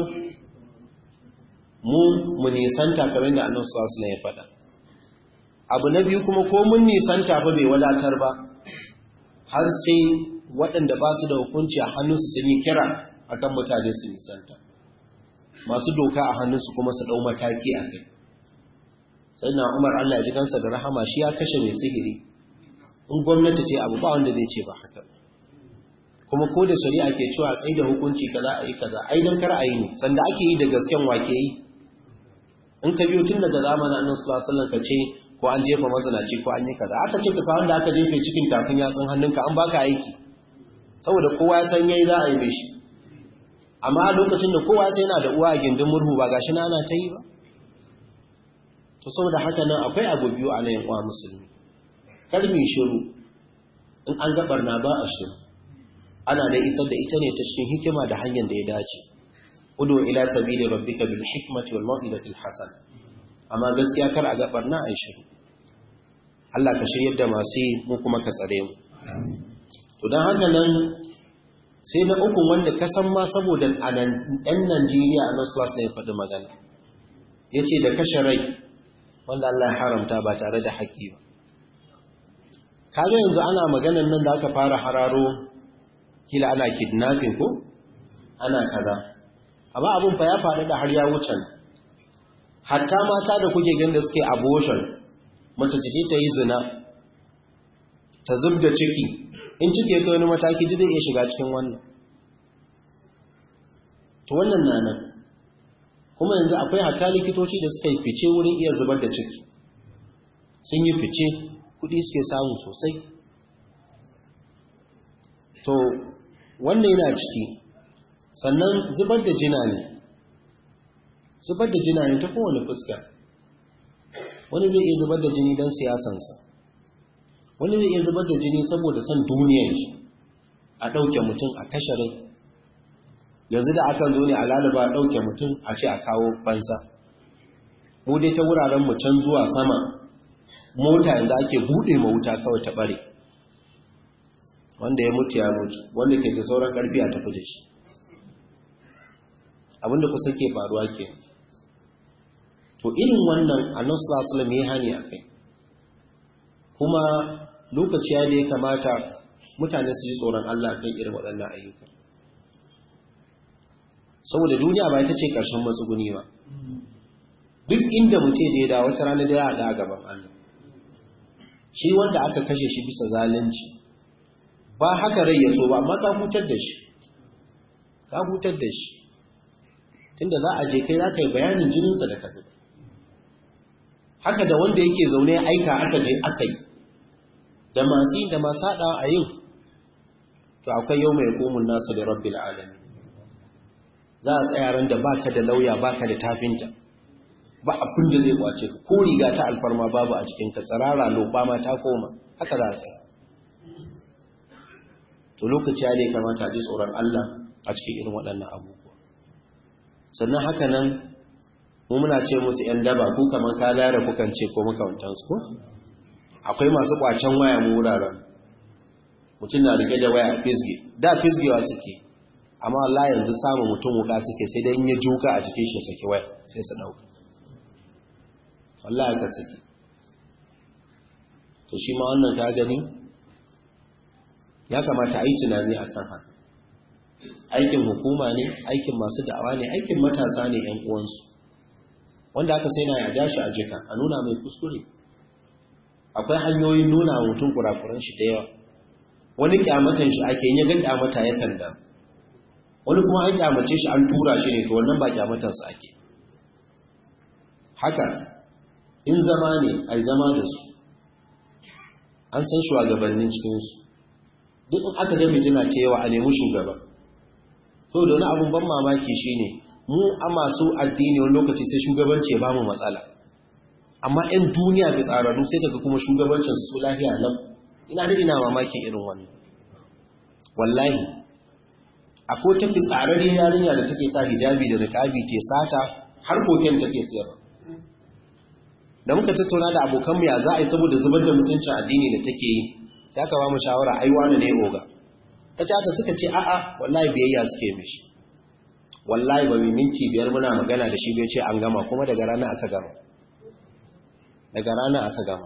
mu mu nisanta kamar da annan suwasu na ya faɗa abu na biyu kuma ko mun nisanta fa bai wadatar ba har sai waɗanda ba su da hukunci a hannunsu sun yi kira akan mutane su nisanta masu doka a hannunsu kuma su ɗau mataki a kai sai na umar Allah ya ji kansa da rahama shi ya kashe mai sihiri in gwamnati ce abu ba wanda zai ce ba haka kuma ko da shari'a ke cewa tsaye da hukunci kaza a yi kaza ai don kar a yi ne sanda ake yi da gasken wake yi in ka biyo tun daga zamanin annabi sallallahu alaihi wasallam ka ce ko an jefa mazinaci ko an yi kaza aka ce ka kawo da aka jefe cikin tafin yatsun hannunka an baka aiki saboda kowa ya san yayi za a yi mishi amma lokacin da kowa sai yana da uwa a gindin murhu ba gashi na ana ta yi ba to saboda haka nan akwai abu biyu a nan uwa musulmi kar mu shiru in an ga barna ba a shiru ana da isar da ita ne ta cikin hikima da hanyar da ya dace udu ila sabili rabbika bil hikmati wal mau'izati al hasana amma gaskiya kar a ga barna ai shiru Allah ka shiryar da masu mu kuma ka tsare mu to dan haka nan sai na uku wanda ka san ma saboda anan ɗan Najeriya a nasu wasu ya faɗi magana yace da kashe rai wanda Allah ya haramta ba tare da haƙƙi ba kaga yanzu ana maganan nan da aka fara hararo kila ana kidnapping ko ana kaza amma abun fa ya faru da har ya wuce hatta mata da kuke ganin da suke abortion mace ce ta yi zina ta zubda ciki in ciki ya kai wani mataki ji zai iya shiga cikin wannan to wannan na nan kuma yanzu akwai hatta likitoci da suka yi fice wurin iya zubar da ciki sun yi fice kudi suke samu sosai to wannan yana ciki sannan zubar da jina ne zubar da jina ne ta kowane fuska wani zai iya zubar da jini don siyasansa wani zai iya zubar da jini saboda son duniyar shi a ɗauke mutum a kashe rai yanzu da akan zo ne a lalaba a ɗauke mutum a ce a kawo fansa mu dai ta wuraren mu can zuwa sama mota yanzu ake buɗe ma wuta kawai ta ɓare wanda ya mutu ya mutu wanda ke da sauran ƙarfi a tafi da shi abinda kusa ke faruwa ke to irin wannan annabi sallallahu alaihi wasallam ya hani akai kuma lokaci ya da ya kamata mutane su ji tsoron Allah kan irin waɗannan ayyuka saboda duniya ba ita ce ƙarshen matsuguni ba duk inda mutum da ya da wata rana da ya haɗa a gaban Allah shi wanda aka kashe shi bisa zalunci ba haka rai ya so ba amma ka hutar da shi ka hutar da shi tunda za a je kai za ka yi bayanin jininsa da ka zuba haka da wanda yake zaune ya aika aka je aka yi da masu yin da masu haɗawa a yin to akwai yau mai komun nasa da rabbil alami za a tsayaran da baka da lauya baka da tafinta ba abin da zai kwace ka ko riga ta alfarma babu a jikinka tsarara loba ma ta koma haka za a tsaya to lokaci ya ne kamata a ji tsoron Allah a cikin irin waɗannan abubuwa sannan haka nan mu muna ce musu ‘yan daba ku kamar ka lara kukan ce ko makamantansu ko akwai masu kwacen waya mu wuraren mutum na rike da waya fisge da fisgewa suke amma Allah yanzu samun mutum wuka suke sai dai in ya juka a cikin shi saki waya sai su dauka wallahi ka saki to shi ma wannan ka gani ya kamata a yi tunani a kan haka. Aikin hukuma ne, aikin masu da'awa ne, aikin matasa ne ‘yan uwansu, wanda aka sai na ya ja shi a jika a nuna mai kuskure. Akwai hanyoyin nuna wa mutum kurakuran shi da yawa. Wani kyamatan shi ake yin ya ga kyamata ya kanda, wani kuma an kyamace shi an tura shi ne, to wannan ba kyamatansa ake. Haka in zama ne a zama da su, an san shugabannin cikinsu, duk in aka gami jina ta yawa a nemi shugaba. So da wani abin ban mamaki shi ne, mu a masu addini wani lokaci sai shugabanci ya ba mu matsala, amma ‘yan duniya fi tsararru sai kaga kuma shugabancinsu su lafiya nan. Ina da ina mamakin irin wannan. Wallahi, akwai ta fi tsararriyar yarinya da take sa hijabi da niqabi te sata har koken take siyarwa. Da muka tattauna da abokanmu ya za a yi saboda zubar da mutuncin addini da take yi, sai aka ba mu shawara ai wani ne oga. Ta ce haka suka ce a'a wallahi biyayya suke mishi. Wallahi ba mai minti biyar muna magana da shi bai ce an gama, kuma daga rana aka gama. Daga rana aka gama.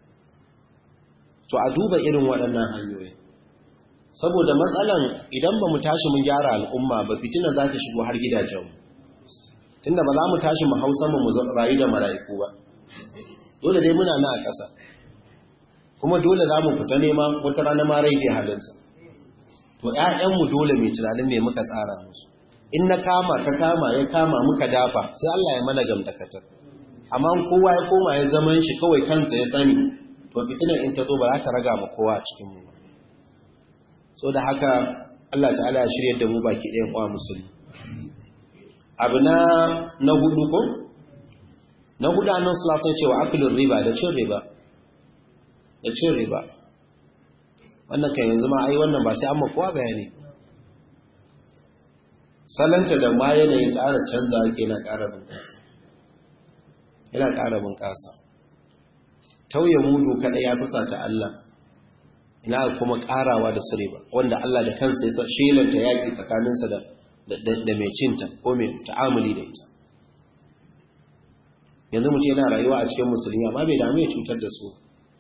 To a duba irin waɗannan hanyoyi. Saboda matsalan idan ba mu tashi mun gyara al'umma ba, fitina za ta shigo har gidajenmu. Tunda ba za mu tashi mu hausa mu rayu da mala'iku ba. Dole dai muna na a ƙasa. Kuma dole za mu fita nema wata rana ma rai bai halinsa. To ‘ya'yanmu dole mai tunanin ne muka tsara musu. In na kama ka kama ya kama muka dafa sai Allah ya mana gamdakatar. Amma kowa ya koma ya zaman shi kawai kansa ya sani, to fitinar in ta zo ba za ta raga ma kowa a cikinmu ba. So da haka Allah ta'ala ya shirya da mu baki ɗayan uwa musulmi. Abu na na hudu ko? Na hudu annan sulasan cewa akilin riba da cin riba. Da cin riba. Wannan kan yanzu ma ai wannan ba sai an makowa bayani. Salanta da ma yanayin ƙara canza ke na ƙara bunƙasa. Yana ƙara bunƙasa. Tauye mudu kaɗai ya fusa ta Allah, ina kuma ƙarawa da sure ba, wanda Allah da kansa ya shelanta yaƙi tsakaninsa da mai cinta ko mai ta'amuli da ita. Yanzu mu ce yana rayuwa a cikin musulmi amma bai damu ya cutar da su.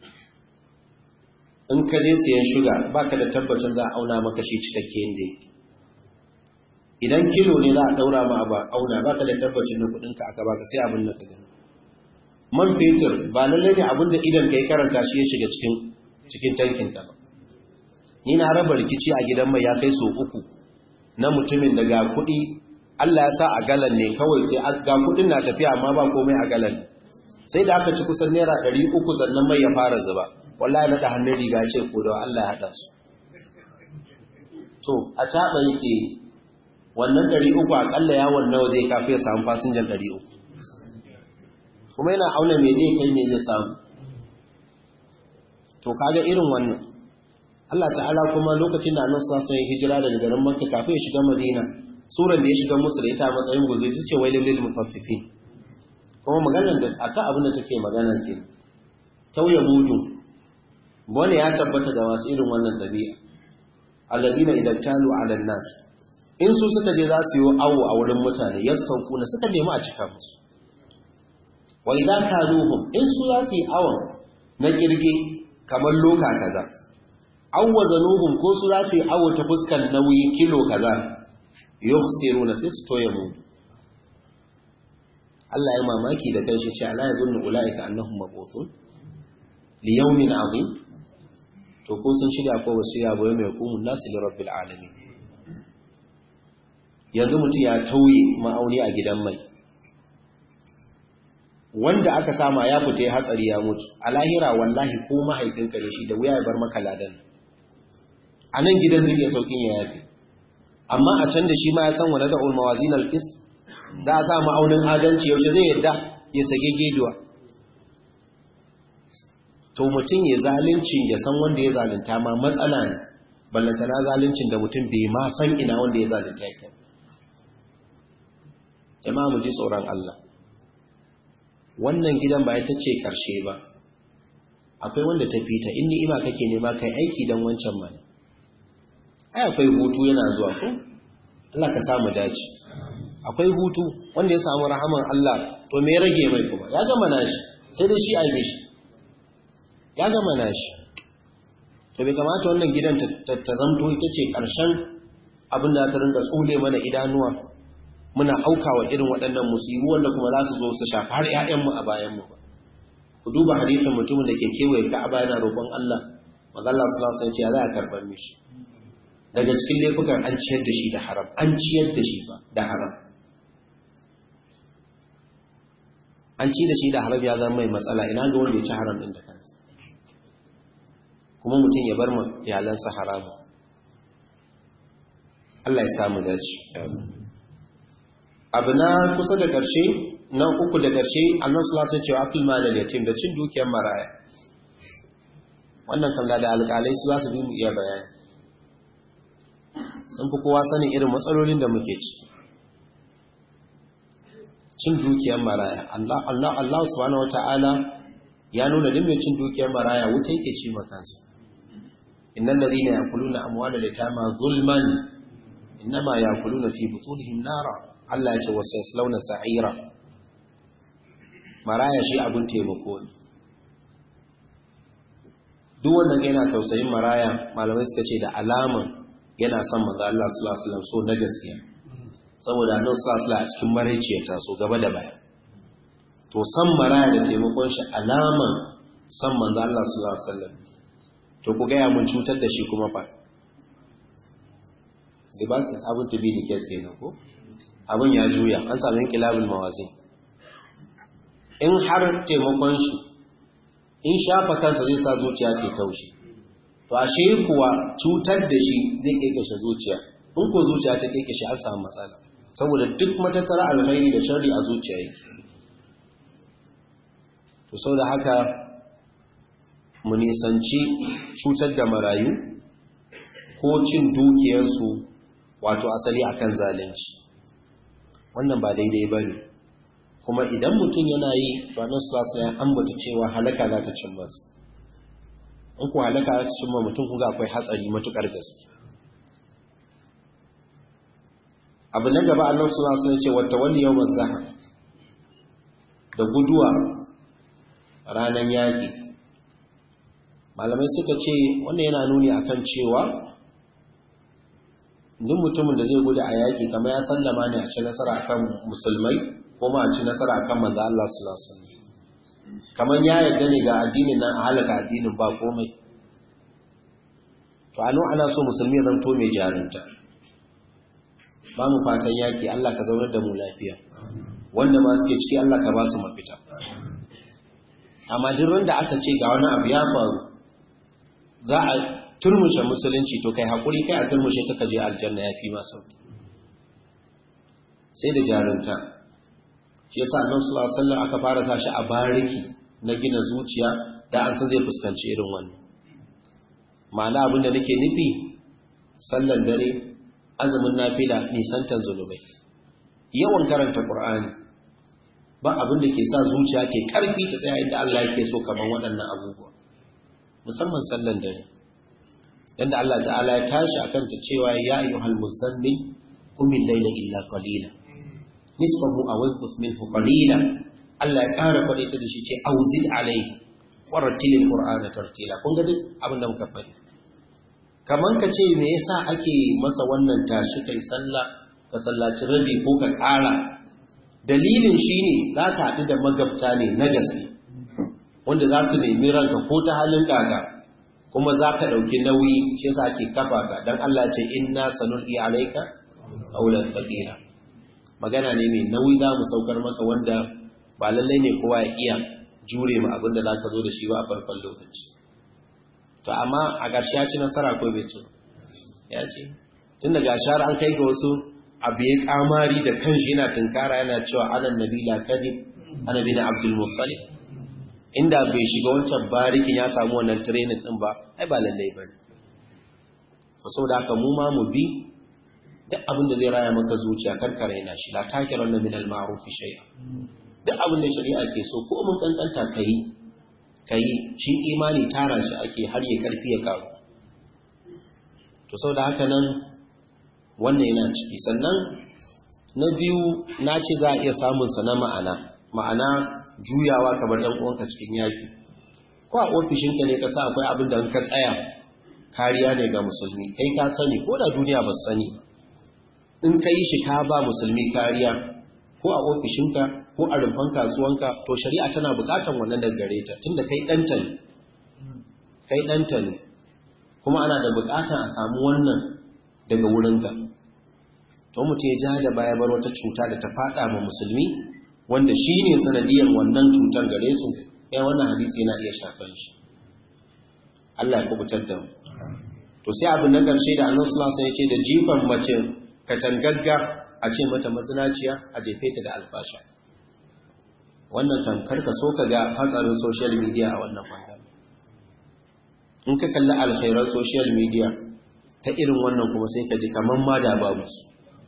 In ka je siyan shuga ba ka da tabbacin za a auna maka shi cikakke yadda yake. Idan kilo ne za a ɗaura ma ba auna ba ka da tabbacin na kuɗinka aka baka sai abin da ka gani. Man fetur ba lallai ne abin da idan ka yi karanta shi ya shiga cikin tankin ka ba. Ni na raba rikici a gidan mai ya kai so uku na mutumin da ga kuɗi Allah ya sa a galan ne kawai sai ga kuɗin na tafiya amma ba komai a galan. Sai da aka ci kusan naira ɗari uku sannan mai ya fara zuba. Wallahi na da hannun riga ce ko da Allah ya haɗa su. To a taɓa yake wannan ɗari uku aƙalla yawon nawa zai kafa ya samu fasinjan ɗari uku. Kuma yana auna mai zai kai ne zai samu. To kaga irin wannan. Allah ta'ala kuma lokacin da annabi sallallahu alaihi wasallam hijira daga garin Makka kafin ya shiga Madina, suran da ya shiga musu da ita matsayin guzuri tace wailul lil mutaffifin. Kuma maganar da aka abin da take magana ke. Tauye mudu. Wani ya tabbata da wasu irin wannan dabi'a. Alladina idan talu 'ala an-nas. In su suka je za su yi awo a wurin mutane, yastawquna suka nemi a cika musu. Wa idan kaluhum in su za su yi awon na kirge kamar loka kaza. Awwazanuhum ko su za su yi awo ta fuskan nauyi kilo kaza. Yukhsiruna sai su toye mu. Allah ya mamaki da kanshi ce ala yazunnu ulaika annahum mabuthun li yawmin 'azim. To ko sun shirya ko wasu ya boye mai hukumun nasu li rabbil alamin. Yanzu mutum ya tauye ma'auni a gidan mai. Wanda aka sama ya fita ya hatsari ya mutu. A lahira wallahi ko mahaifinka ne shi da wuya ya bar maka ladan. A nan gidan zai iya saukin ya yafi. Amma a can da shi ma ya san wani da'ul mawazin al-qist da a sa ma'aunin adalci yaushe zai yadda ya sage geduwa. To mutum ya zalunci ya san wanda ya zalunta ma matsala ne. Ballantana zaluncin da mutum bai ma san ina wanda ya zalunta yake. Jama'a mu ji tsoron Allah. Wannan gidan ba ita ce karshe ba. Akwai wanda ta fita in ni'ima kake nema kai aiki dan wancan mana. Ai akwai hutu yana zuwa ko? Allah ka samu dace. Akwai hutu wanda ya samu rahaman Allah to me rage mai kuma? Ya gama nashi sai dai shi aibe shi. ya gama nashi. To bai kamata wannan gidan ta zanto ita ce ƙarshen abin da ta rinka tsole mana idanuwa muna aukawa irin waɗannan musibu wanda kuma za su zo su shafi har ƴaƴanmu a bayanmu ba. Ku duba hadisin mutumin da ke kewaye Ka'aba yana roƙon Allah, manzo Allah sallallahu alaihi wasallam ya ce za a karɓar mishi. Daga cikin laifukan an ciyar da shi da haram, an ciyar da shi ba da haram. An ci da shi da haram ya zama mai matsala, ina ga wanda ya ci haram din da kansa. Kuma mutum ya bar ma iyalansa haramu. Allah ya samu dace. Abu na kusa da ƙarshe, na uku da ƙarshe, annan sulasa cewa afil malal yatim da cin dukiyar maraya. Wannan kan da alƙalai su za su bi mu iya bayani. Sun fi kowa sanin irin matsalolin da muke ciki. Cin dukiyar maraya. Allah Allah Allah subhanahu wata'ala ya nuna din mai cin dukiyar maraya wuta yake ci makansa. Innal ladhina ya'kuluna amwalal yatama zulman innama ya'kuluna fi butunihim nara. Allah ya ce wasu yaslauna sa'ira. Maraya shi abin taimako ne. Duk wanda yana tausayin maraya, malamai suka ce da alaman yana son manzo Allah sallallahu alaihi wasallam so na gaskiya. Saboda annabi sallallahu alaihi wasallam a cikin maraici ya taso gaba da baya. To san maraya da taimakon shi alaman san manzo Allah sallallahu alaihi wasallam. To ku ga ya mun cutar da shi kuma fa. Da ba su abin tabi da kes kenan ko? Abin ya juya, an samu inqilabul mawazin. In har taimakon shi, in shafa kansa zai sa zuciya ce taushi. To ashe kuwa cutar da shi zai kekeshe zuciya. In ko zuciya ta kekeshe an samu matsala. Saboda duk matattara alkhairi da sharri a zuciya yake. To saboda haka mu nisanci cutar da marayu ko cin dukiyarsu wato asali akan zalunci. Wannan ba daidai ba ne. Kuma idan mutum yana yi, to annabi sallallahu alaihi wasallam ya ambata cewa halaka za ta cin masa. In ku halaka za ta cin mutum kuga akwai hatsari matukar gaske. Abu na gaba annabi sallallahu alaihi wasallam ya ce wa tawalli yawmaz zahab, da guduwa ranan yaki. Malamai suka ce wannan yana nuni akan cewa duk mutumin da zai gudu a yaki kamar ya sallama ne a ci nasara akan musulmai ko ma a ci nasara akan manzo Allah sallallahu alaihi wasallam. Kamar ya yarda ne ga addinin nan a halaka addinin ba komai. To ano ana so musulmi ya zanto mai jarunta. Ba mu fatan yaki, Allah ka zaunar da mu lafiya. Wanda ma suke ciki Allah ka ba su mafita. Amma duk randa aka ce ga wani abu ya faru za a turmushe musulunci, to kai hakuri kai a turmushe ka kaje aljanna yafi ma sauki. Sai da jarunta. Shi yasa Annabi sallallahu alaihi wasallam aka fara sashi a bariki na gina zuciya da an san zai fuskanci irin wannan. Ma'ana abin da nake nufi sallan dare, azumin nafila, nisantan zunubai, yawan karanta Qur'ani, ba abin da ke sa zuciya ke karfi ta tsaya inda Allah yake so kaman waɗannan abubuwa, musamman sallan dare. Yanda Allah ta'ala ya tashi akan ta cewa ya ayyuhal muzammil qum al-layla illa qalila nisfahu aw inqus minhu qalila. Allah ya ƙara faɗi ta da shi ce auzid alayhi warattilil qur'ana tartila. Kun ga duk abin da muka faɗi kaman ka ce me yasa ake masa wannan tashi kai sallah ka sallaci rabi ko ka ƙara? Dalilin shine za ka haɗu da magabta ne na gaske wanda za su nemi ranka ko ta halin kaga, kuma za ka ɗauki nauyi, shi yasa ake kafa ka don Allah ce inna sanulqi alayka qawlan thaqila. Magana ne mai nauyi za mu saukar maka wanda ba lallai ne kowa ya iya jure ma abin da za ka zo da shi ba a farkon lokaci. To amma a ƙarshe ya ci nasara ko bai ci? Ya ce. Tun daga shahar an kai ga wasu abu ya kamari da kanshi yana tunkara yana cewa anan nabila kadib ana bin Abdul Muttalib. Inda bai shiga wancan barikin ya samu wannan training din ba, ai ba lallai bane. Ko saboda haka mu ma mu bi duk abin da zai raya maka zuciya karkare yana shi, la takiranna min al-ma'ruf shay'a. Duk abin da shari'a ke so ko mun kankanta kai kai shi imani tara shi ake har ya karfi ya karu. To saboda haka nan wannan yana ciki. Sannan na biyu na ce za a iya samun sa na ma'ana ma'ana juyawa kamar ɗan uwanka cikin yaki. ko a ofishinka ne ka sa akwai abin da ka tsaya kariya ne ga musulmi kai ka sani ko da duniya ba su sani in ka yi shi ka ba musulmi kariya ko a ofishinka ko a rumfan kasuwanka to shari'a tana bukatan wannan daga gare ta tunda kai ɗanta ne kai ɗanta ne kuma ana da bukata a samu wannan daga wurinka to mutum ya ja da baya bar wata cuta da ta fada ma musulmi wanda shi ne sanadiyar wannan cutar gare su ya wannan hadisi yana iya shafan shi Allah ya kubutar da mu to sai abin na ƙarshe da annabi sallallahu alaihi wasallam ya ce da jifan mace katangagga a ce mata mazinaciya a jefe ta da alfasha wannan kan karka so ka ga hatsarin social media a wannan bangare in ka kalli alkhairar social media ta irin wannan kuma sai ka ji kaman ma da babu su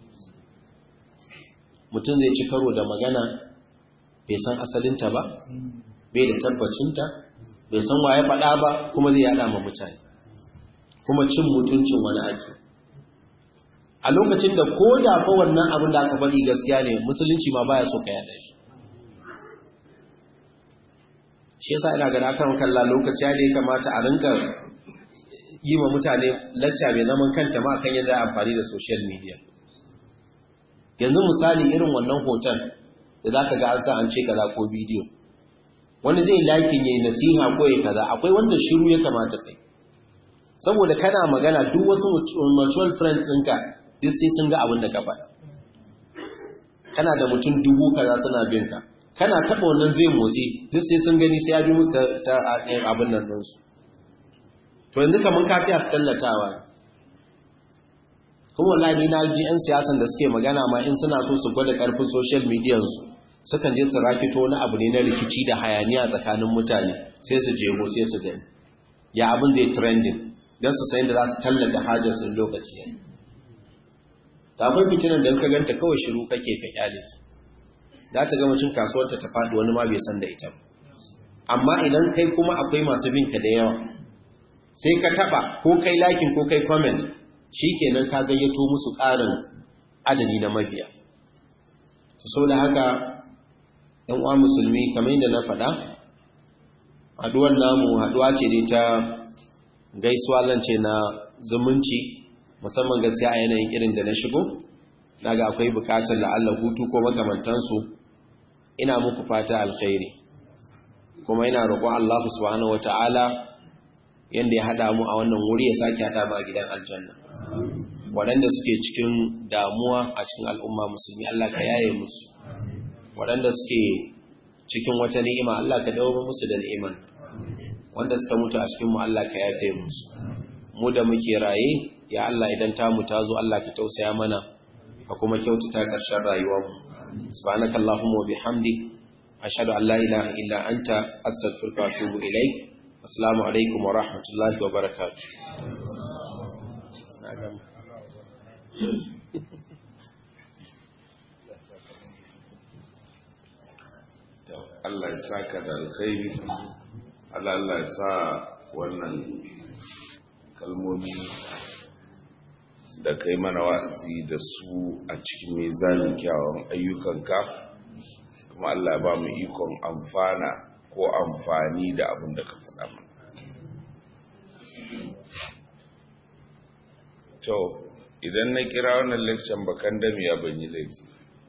mutum zai ci karo da magana bai san asalinta ba bai da tabbacinta bai san waye faɗa ba kuma zai yada ma mutane kuma cin mutuncin wani ake a lokacin da ko da fa wannan abin da aka faɗi gaskiya ne musulunci ma baya so ka yada shi shi yasa ina gani akan kalla lokaci da ya kamata a rinka yi wa mutane lacca mai zaman kanta ma kan yadda amfani da social media yanzu misali irin wannan hoton da za ka ga an sa an ce kaza ko bidiyo wani zai lakin yayi nasiha ko ya kaza akwai wanda shiru ya kamata kai saboda kana magana duk wasu mutual friends ɗinka duk sai sun ga abin da ka faɗa kana da mutum dubu kaza suna bin ka kana taɓa wannan zai motsi duk sai sun gani sai ya bi musu ta abin nan ɗinsu to yanzu kamar ka ce a tallatawa kuma wallahi na ji 'yan siyasan da suke magana ma in suna so su gwada ƙarfin social media su sukan je su rafito wani abu ne na rikici da hayaniya tsakanin mutane sai su jego sai su gani ya abin zai trending don su sayin da za su tallata hajar sun lokaci yayi ta akwai fitinan da ka ganta kawai shiru kake ka kyale ta za ta gama cin kasuwarta ta faɗi wani ma bai san da ita amma idan kai kuma akwai masu bin ka da yawa sai ka taɓa ko kai lakin ko kai comment shikenan ka gayyato musu ƙarin adadi na mabiya so da haka ‘yan uwa musulmi kamar yadda na faɗa haɗuwar namu haɗuwa ce dai ta gaisuwa lance na zumunci musamman gaskiya a yanayin irin da na shigo na ga akwai bukatar la'alla hutu ko makamantansu ina muku fata alkhairi kuma ina roƙon Allah subhanahu wata'ala yanda ya haɗa mu a wannan wuri ya sake haɗa mu a gidan aljanna waɗanda suke cikin damuwa a cikin al'umma musulmi Allah ka yaye musu waɗanda suke cikin wata ni'ima Allah ka dawo musu da ni'iman wanda suka mutu a cikin mu Allah ka yafe musu mu da muke raye ya Allah idan ta mu ta zo Allah ka tausaya mana ka kuma kyautata ƙarshen rayuwar mu subhanaka allahumma wa bihamdik ashhadu an la ilaha illa anta astaghfiruka wa atubu ilaik assalamu alaikum wa rahmatullahi wa barakatuh Allah ya saka da alkhairi Allah Allah ya sa wannan kalmomi da kai mana wa'azi da su a cikin mizanin kyawun ayyukanka kuma Allah ba mu ikon amfana ko amfani da abin da ka faɗa mana to idan na kira wannan lecture bakan damiya ban yi laifi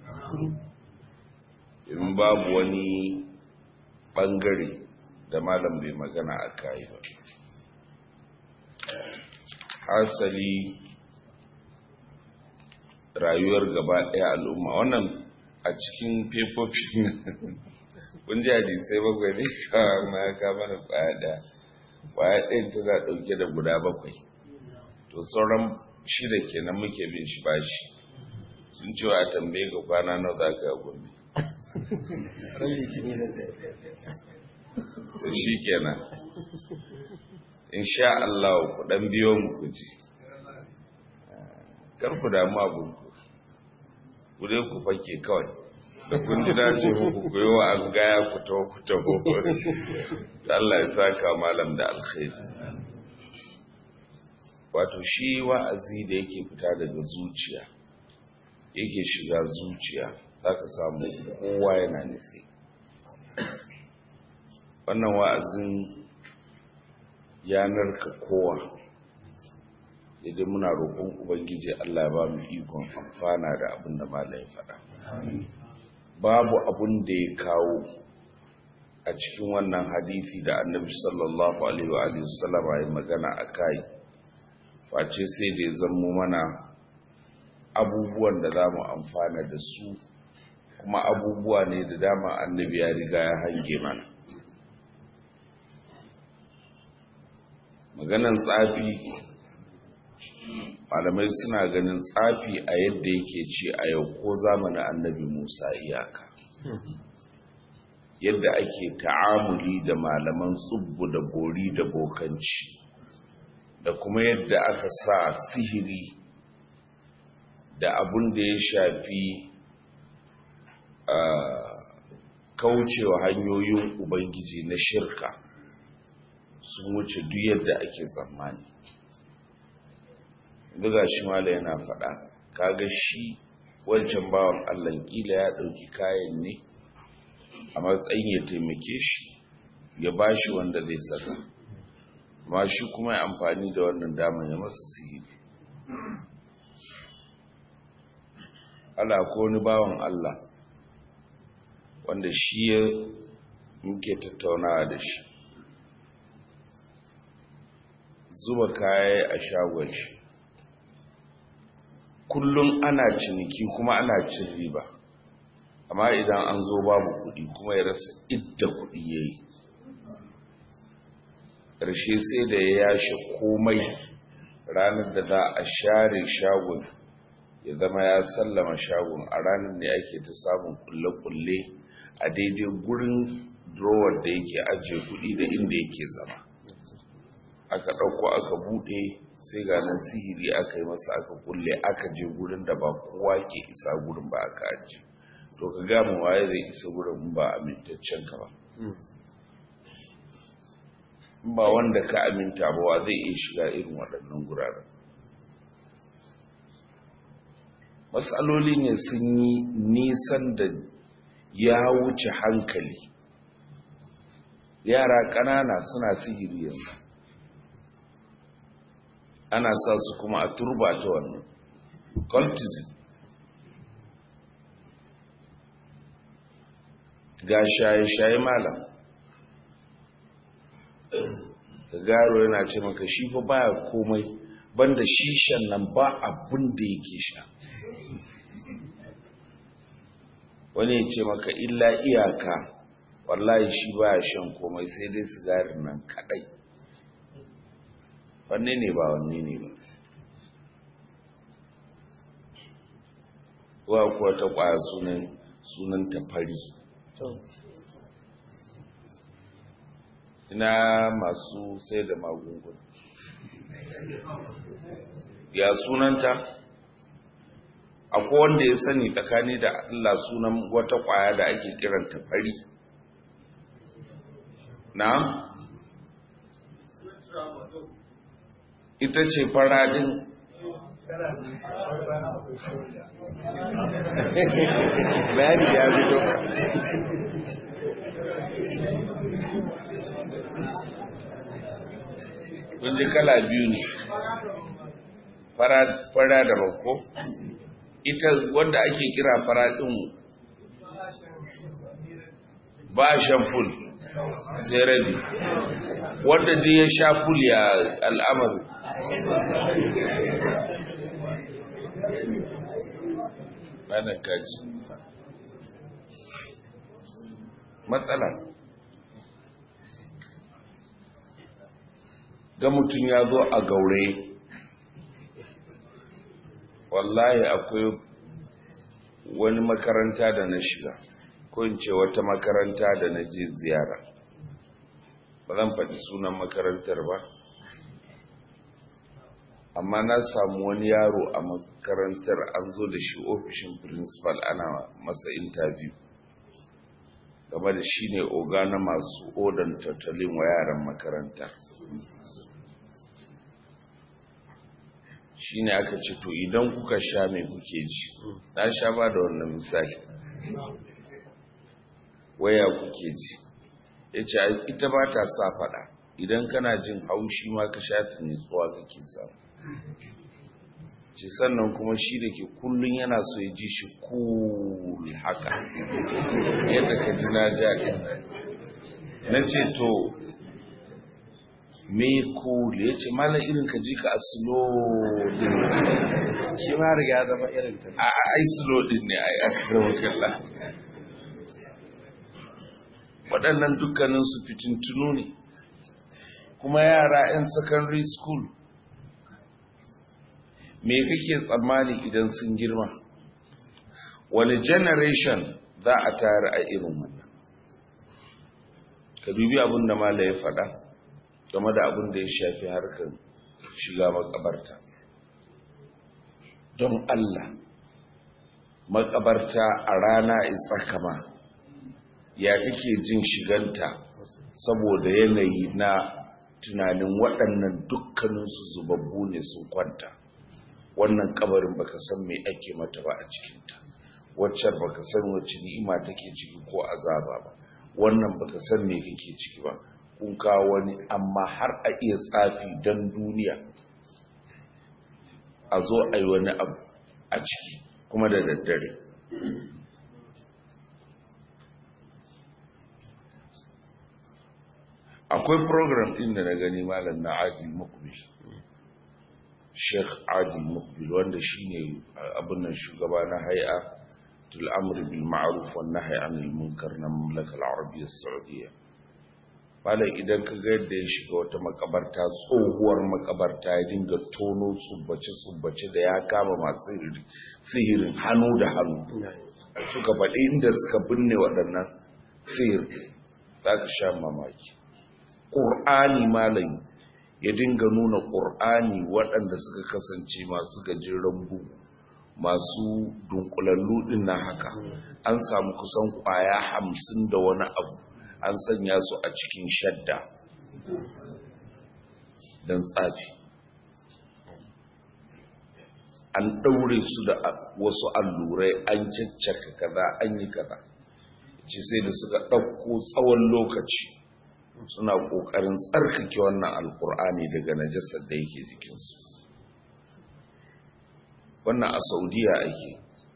in babu wani bangare da malam bai magana a kai ba hasali rayuwar gaba ɗaya al'umma wannan a cikin fefofin kun ji hadisai bakwai ne kawai ma ya kama da kwaya ɗaya kwaya ɗayan tana ɗauke da guda bakwai to sauran shida kenan muke bin shi bashi sun cewa a tambaye ga kwana na za ka gurbi to shi kenan insha Allah ku dan biyo mu ku ji kar ku damu abun ku dai ku fake kawai da kun ji dace muku ku yi wa an gaya ku to ku to ku Allah ya saka malam da alkhairi wato shi wa'azi da yake fita daga zuciya yake shiga zuciya zaka samu kowa yana nufi wannan wa'azin yanar ka kowa idan muna roƙon ubangiji Allah ba mu ikon amfana da abin da malai faɗa babu abin da ya kawo a cikin wannan hadisi da annabi sallallahu alaihi wa alihi wasallam ya magana akai face sai da ya zamo mana abubuwan da za mu amfana da su kuma abubuwa ne da dama annabi ya riga ya hange mana maganan tsafi malamai suna ganin tsafi a yadda yake ce a yau ko zamanin annabi Musa iyaka yadda ake ta'amuli da malaman tsubbu da bori da bokanci da kuma yadda aka sa sihiri da abun da ya shafi kaucewa hanyoyin ubangiji na shirka sun wuce duk yadda ake tsammani duga shi mala yana faɗa kaga shi wancan bawan Allah kila ya ɗauki kayan ne a matsayin ya taimake shi ya bashi wanda zai saka ma shi kuma ya amfani da wannan damar ya masa sihiri Allah ko wani bawan Allah wanda shi ya muke tattaunawa da shi zuba kaya a shagon shi kullum ana ciniki kuma ana cin riba amma idan an zo babu kuɗi kuma ya rasa idda kuɗi yayi ƙarshe sai da ya yashe komai ranar da za a share shagon ya zama ya sallama shagon a ranar da yake ta samun kulle-kulle a daidai gurin drawer da yake ajiye kuɗi da inda yake zama aka ɗauko aka buɗe sai ga nan sihiri aka yi masa aka kulle aka je gurin da ba kowa ke isa gurin ba aka ajiye to ka gama waye zai isa gurin ba amintaccen ka ba ba wanda ka aminta ba wa zai iya shiga irin waɗannan guraren matsaloli ne sun yi nisan da ya wuce hankali yara ƙanana suna sihiri yanzu ana sa su kuma a turba ta wannan cultism ga shaye-shaye malam ka garo yana ce maka shi fa baya komai banda shishan nan ba abin da yake sha wani ya ce maka illa iyaka wallahi shi baya shan komai sai dai sigarin nan kadai wanne ne ba wanne ne ba wa kuwa ta kwaya sunan sunan tafari ina masu sai da magunguna ya sunanta akwai wanda ya sani tsakani da Allah sunan wata kwaya da ake kiranta fari na ita ce fara din bayani ya fito kun ji kala biyu ne fara da bako ita wanda ake kira fara din ba shan ful sai rabi wanda dai ya sha ful ya al'amari bayan kaji matsala ga mutum ya zo a gaure wallahi akwai wani makaranta da na shiga ko in ce wata makaranta da na je ziyara ba zan faɗi sunan makarantar ba amma na samu wani yaro a makarantar an zo da shi ofishin principal ana masa interview game da shi ne oga na masu odan tattalin wa yaran makaranta shi ne aka ce to idan kuka sha mai kuke ji na sha ba da wannan misali waya kuke ji ya ce ita ba ta sa fada idan kana jin haushi ma ka shata nutsuwa kake samu ce sannan kuma shi da ke kullum yana so ya ji shi cool haka yadda ka ji na jaɗin na ce to me cool ya ce malar irin ka ji ka a slow din shi ma riga zama irin ta a ai slow din ne ai akarar kalla waɗannan dukkaninsu fitintunu ne kuma yara 'yan secondary school me kake tsammani idan sun girma wani generation za a tare a irin wannan ka dubi abin da mala ya faɗa game da abin da ya shafi harkar shiga makabarta don Allah makabarta a rana tsakama ya kake jin shiganta saboda yanayi na tunanin waɗannan dukkaninsu zubabbu ne sun kwanta wannan kabarin baka san me ake mata ba a cikinta waccar baka san wacce ni'ima take ciki ko azaba ba wannan baka san me kake ciki ba kun kawo wani amma har a iya tsafi dan duniya a zo a yi wani abu a ciki kuma da daddare akwai program din da na gani malam na Adil Mukbil Sheikh Adil Mukbil wanda shine abin nan shugaba na hay'a tul amr bil ma'ruf wan nahy anil munkar na mamlakar Arabiyyar Saudiya malam idan ka ga yadda ya shiga wata makabarta tsohuwar makabarta ya dinga tono tsubbace tsubbace da ya kama masu sihirin hannu da hannu suka faɗi inda suka binne waɗannan sihir za ka sha mamaki ƙur'ani malami ya dinga nuna ƙur'ani waɗanda suka kasance masu gajeren bugu masu dunkulallu ɗin na haka an samu kusan ƙwaya hamsin da wani abu an sanya su a cikin shadda don tsafi an ɗaure su da wasu allurai an caccaka kaza an yi kaza ce sai da suka ɗauko tsawon lokaci suna ƙoƙarin tsarkake wannan alƙur'ani daga najasar da yake jikinsu wannan a saudiya ake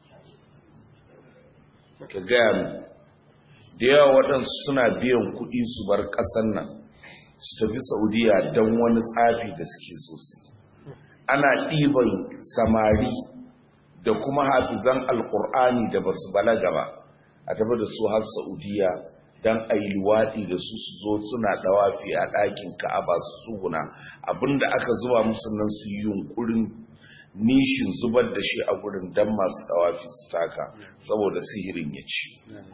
ka gaya mu da yawa waɗansu suna biyan kuɗi su bar ƙasar nan su tafi saudiya don wani tsafi da suke sosai ana ɗiban samari da kuma hafizan alƙur'ani da ba su balaga ba a tafi da su har saudiya don a yi luwaɗi da su su zo suna ɗawafi a ɗakin ka'aba su tsuguna abinda aka zuba musu nan su yi yunkurin nishin zubar da shi a gurin don masu ɗawafi su taka saboda sihirin ya ci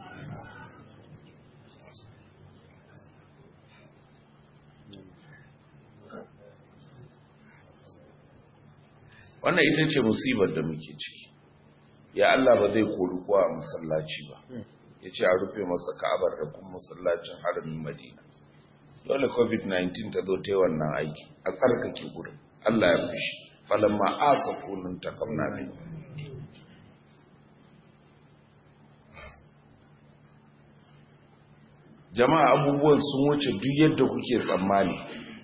wannan ita ce musibar da muke ciki ya Allah ba zai kori kowa a masallaci ba ya ce a rufe masa ka'abar da kuma masallacin haramin madina dole covid nineteen ta zo ta yi wannan aiki a tsarkake gurin Allah ya fushi falamma asafunin takamna ne jama'a abubuwan sun wuce duk yadda kuke tsammani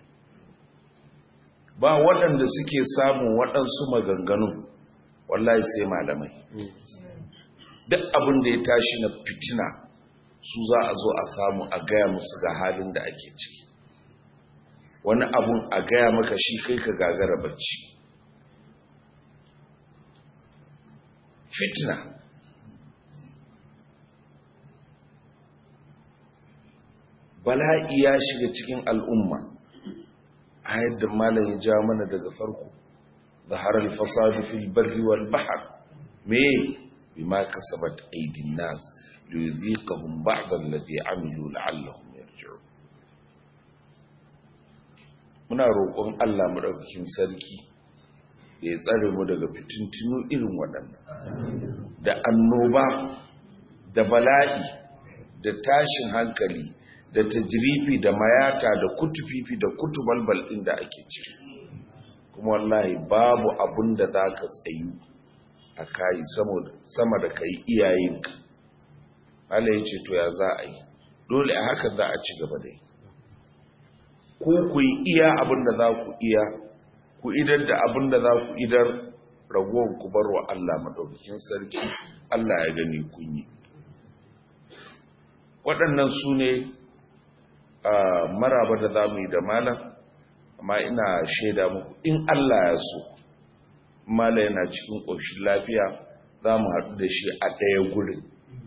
ba waɗanda suke samun waɗansu maganganu wallahi sai malamai duk abin da ya tashi na fitina su za a zo a samu a gaya musu ga halin da ake ciki wani abun a gaya maka shi kai ka gagara bacci fitina bala'i ya shiga cikin al'umma a yadda malam ya ja mana daga farko zaharar fasadu fil barri wal bahar me bima kasabat aydin nas liyuziqahum ba'd alladhi amilu la'allahum yarji'un muna roƙon Allah madaukakin sarki ya tsare mu daga fitintunu irin waɗannan da annoba da bala'i da tashin hankali da tajrifi da mayata da kutufifi da kutubalbal din da ake ciki kuma wallahi babu abun da za ka tsayu a kayi sama da kai iyayenka Allah ya ce to ya za a yi dole a haka za a ci gaba dai ku ku yi iya abin da za ku iya, ku idar da abin da za ku idar, ragowar ku bar wa Allah madaukakin sarki, Allah ya gani kun yi. Waɗannan su ne maraba da za mu yi da malam, amma ina shaida muku in Allah ya so malam yana cikin ƙoshin lafiya za mu haɗu da shi a ɗaya gurin.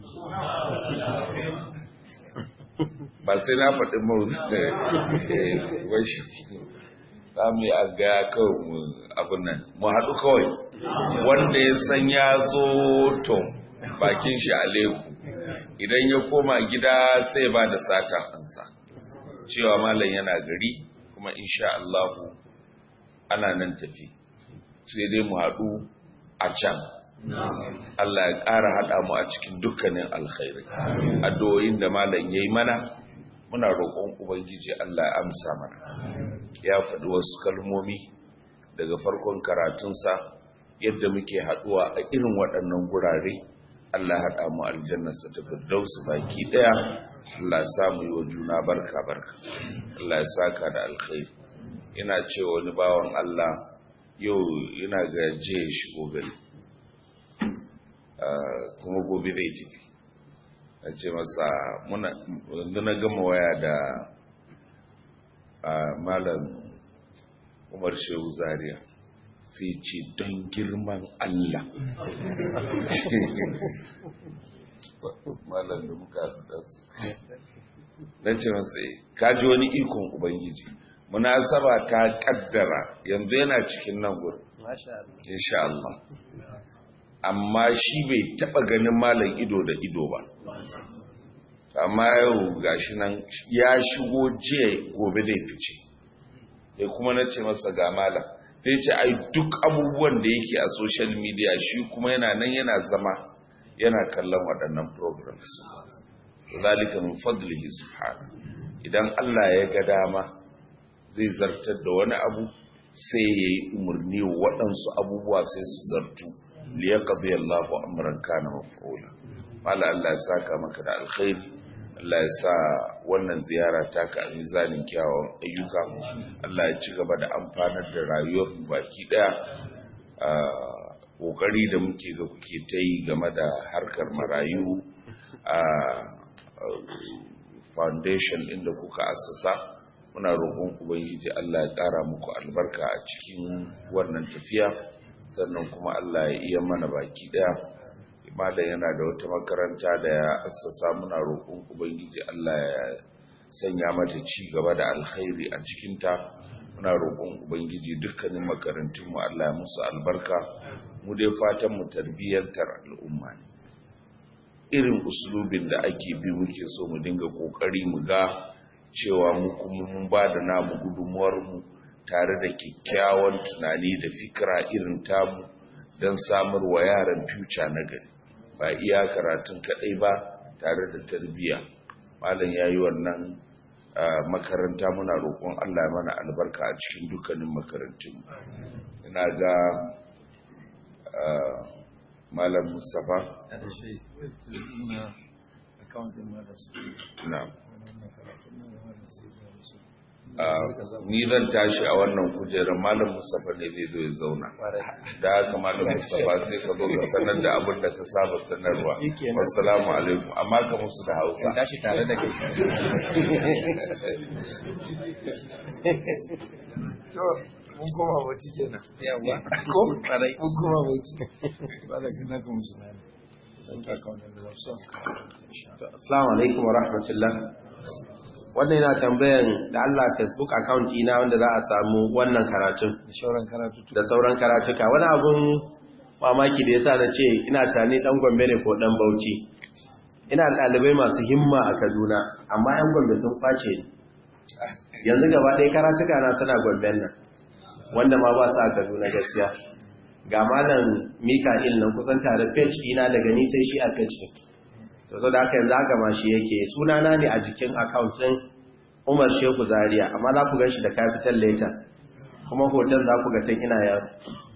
Ba sai na faɗi mawuzi washi za mu yi a gaya kawai abin nan mu haɗu kawai, wanda ya san ya zo to bakin shi a leku, idan ya koma gida sai ba da satan ansa cewa malam yana gari, kuma insha Allah ana nan tafi, sai dai mu haɗu a can. Allah ya ƙara haɗa mu a cikin dukkanin alkhairi. Addu'o'in da malam yayi mana muna roƙon ubangiji Allah ya amsa mana. Ya faɗi wasu kalmomi daga farkon karatunsa yadda muke haɗuwa a irin waɗannan gurare. Allah haɗa mu aljannarsa ta firdausu baki ɗaya. Allah ya samu yi wa juna barka barka. Allah ya saka da alkhairi. Ina cewa wani bawan Allah yau ina ga je shigo gari, kuma gobe zai tafi. Na ce masa muna na gama waya da malam Umar Shehu Zaria, sai ce don girman Allah malam da muka da su, na ce masa kaji wani ikon Ubangiji, munasaba ta kaddara yanzu yana cikin nan gurin insha Allah, amma shi bai taba ganin malam ido da ido ba, amma yau gashi nan ya shigo jiya gobe da fice. Sai kuma na ce masa ga malam, sai ce ai duk abubuwan da yake a social media shi kuma yana nan yana zama yana kallon waɗannan programs. Zalika min fadlihi subhanahu. Idan Allah ya ga dama zai zartar da wani abu sai ya yi umarni waɗansu abubuwa sai su zartu, liyaqdi Allahu amran kana maf'ula. Mala Allah ya saka maka da alkhairi, Allah ya sa wannan ziyara taka a mizanin kyawun ayyuka, Allah ya ci gaba da amfanar da rayuwar baki daya. Kokari da muke ga kuke ta yi game da harkar marayu a foundation inda kuka assasa, muna roƙon ubangiji Allah ya ƙara muku albarka a cikin wannan tafiya, sannan kuma Allah ya iya mana baki daya. Malam yana da wata makaranta da ya assasa, muna roƙon ubangiji Allah ya sanya mata ci gaba da alkhairi a cikinta. Muna roƙon ubangiji dukkanin makarantun mu Allah ya musu albarka. Mu dai fatan mu tarbiyyantar al'umma ne, irin uslubin da ake bi muke so mu dinga kokari mu ga cewa mu kuma mun ba da namu gudunmuwar mu tare da kyakkyawan tunani da fikira irin tamu don samarwa yaran future na gari, ba iya karatun kadai ba tare da tarbiyya. Malam yayi wannan makaranta, muna roƙon Allah mana albarka a cikin dukkanin makarantun. Ina ga Malam Mustafa na'am ni zan tashi a wannan kujerar, Malam Mustafa ne zai zo ya zauna, da haka Malam Mustafa sai ka zo ka sanar da abin da ka saba sanarwa. Assalamu alaikum, amma ka musu da Hausa. Tashi tare da kai. To mun koma bauchi kenan. Yawa. Ko? Mun koma bauchi. Ba da kin naka musu ne. Assalamu alaikum wa rahmatullah. Wannan yana tambayan da Allah Facebook account ina wanda za a samu wannan karatun Da sauran karatu. da sauran karatuka. Wani abun mamaki da yasa na ce ina tani dan Gombe ne ko dan Bauchi. Ina da ɗalibai masu himma a Kaduna, amma yan Gombe sun kwace ni. Yanzu gaba ɗaya karatuka na suna Gomben nan, wanda ma ba su a Kaduna gaskiya. Ga malam Mika'il nan kusan tare page ina daga ni sai shi a page ɗin. To so da haka yanzu haka ma shi yake, sunana ne a jikin account ɗin Umar Shehu Zaria, amma za ku gan shi da capital letter, kuma hoton za ku ga can ina yaro.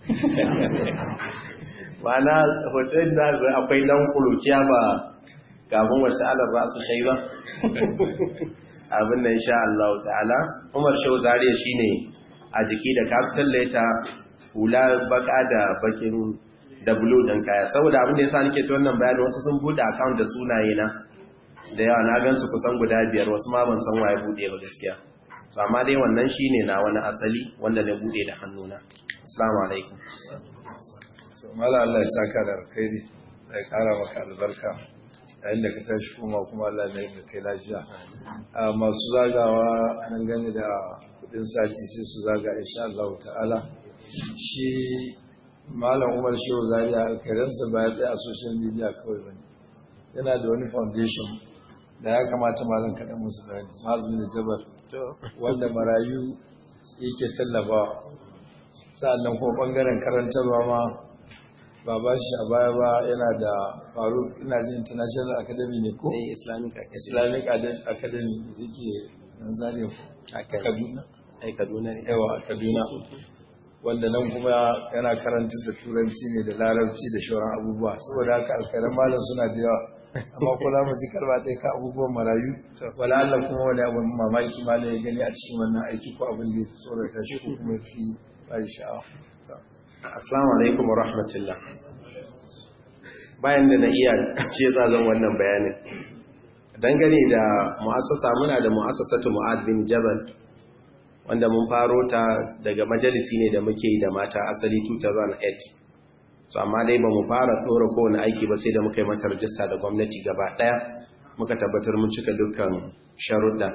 Ma'ana hoton da akwai dan kuruciya ba gaban wasu alar ba su shai ba. abin da insha Allah ta'ala Umar Shehu Zaria shine a jiki da capital letter hula baka da bakin da blue din kaya saboda abin da yasa nake ta wannan bayani wasu sun bude account da sunaye na da yawa na gansu kusan guda biyar wasu ma ban san waye bude ba gaskiya to amma dai wannan shine na wani asali wanda na bude da hannuna assalamu alaikum to mala Allah ya saka da alkhairi ya kara maka albarka yayin da ka tashi kuma kuma Allah ya yi kai lafiya masu zagawa nan gane da kudin sati sai su zaga insha Allah ta'ala shi malam Umar Shehu Zaria alkhairansa ba ya tsaya a social media kawai bane yana da wani foundation da ya kamata malam kaɗan musu bayani mazumin jabar wanda marayu yake tallafa sa'annan ko bangaren karantarwa ma ba ba shi a baya ba yana da faru ina jin international academy ne ko islamic islamic academy da take nan Zaria a Kaduna ai Kaduna ne yawa a Kaduna wanda nan kuma yana karanta da turanci ne da larabci da shauran abubuwa saboda haka alkhairan malam suna da yawa amma ko za mu ji karba ta ka abubuwan marayu wala Allah kuma wani abu mamaki malam ya gani a cikin wannan aiki ko abin da ya tsorata shi ko kuma fi bai sha'awa assalamu alaikum wa rahmatullah bayan da na iya ce zan wannan bayanin dangane da mu'assasa muna da mu'assasatu Mu'adh bin Jabal wanda mun faro ta daga majalisi ne da muke yi da mata asali two thousand eight so amma dai ba mu fara dora kowane aiki ba sai da muka yi mata rajista da gwamnati gaba daya muka tabbatar mun cika dukkan sharuɗa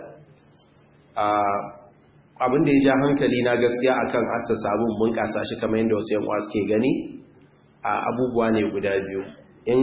abin da ya ja hankali na gaskiya akan assasa abun bunƙasa shi kamar yadda wasu yan uwa suke gani a abubuwa ne guda biyu in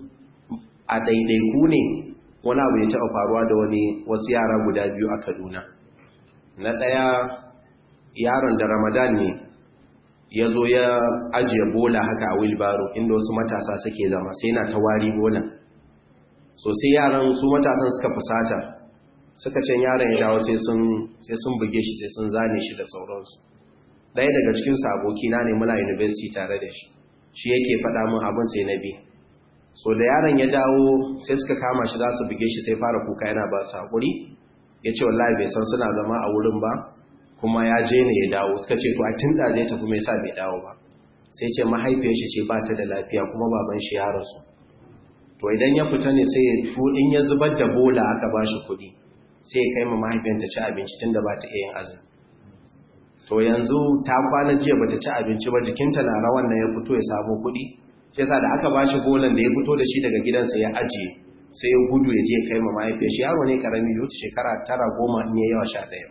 a daidaiku ne wani abu ya taɓa faruwa da wani wasu yara guda biyu a Kaduna na ɗaya yaron da Ramadan ne ya zo ya ajiye bola haka a wilbaro inda wasu matasa suke zama sai na ta wari bola so sai yaran su matasan suka fusata suka ce yaron ya dawo sai sun buge shi sai sun zane shi da sauransu ɗaya daga cikinsu abokina ne muna university tare da shi shi yake faɗa min abin sai na bi so da yaron ya dawo sai suka kama shi za su buge shi sai fara kuka yana ba su haƙuri ya ce wallahi bai san suna zama a wurin ba kuma ya je ne ya dawo suka ce to a tun da zai tafi mai sa bai dawo ba sai ce mahaifiyar shi ce ba ta da lafiya kuma baban shi ya rasu to idan ya fita ne sai to in ya zubar da bola aka ba shi kuɗi sai ya kai ma mahaifiyar ta ci abinci tun da ba ta iya yin azumi to yanzu ta kwana jiya ba ta ci abinci ba jikinta na rawan nan ya fito ya samu kuɗi sai sa da aka ba shi bolan da ya fito da shi daga gidansa ya ajiye sai ya gudu ya je kai ma mahaifiyar shi yaro ne karami da wuce shekara tara goma ne yawa sha ɗaya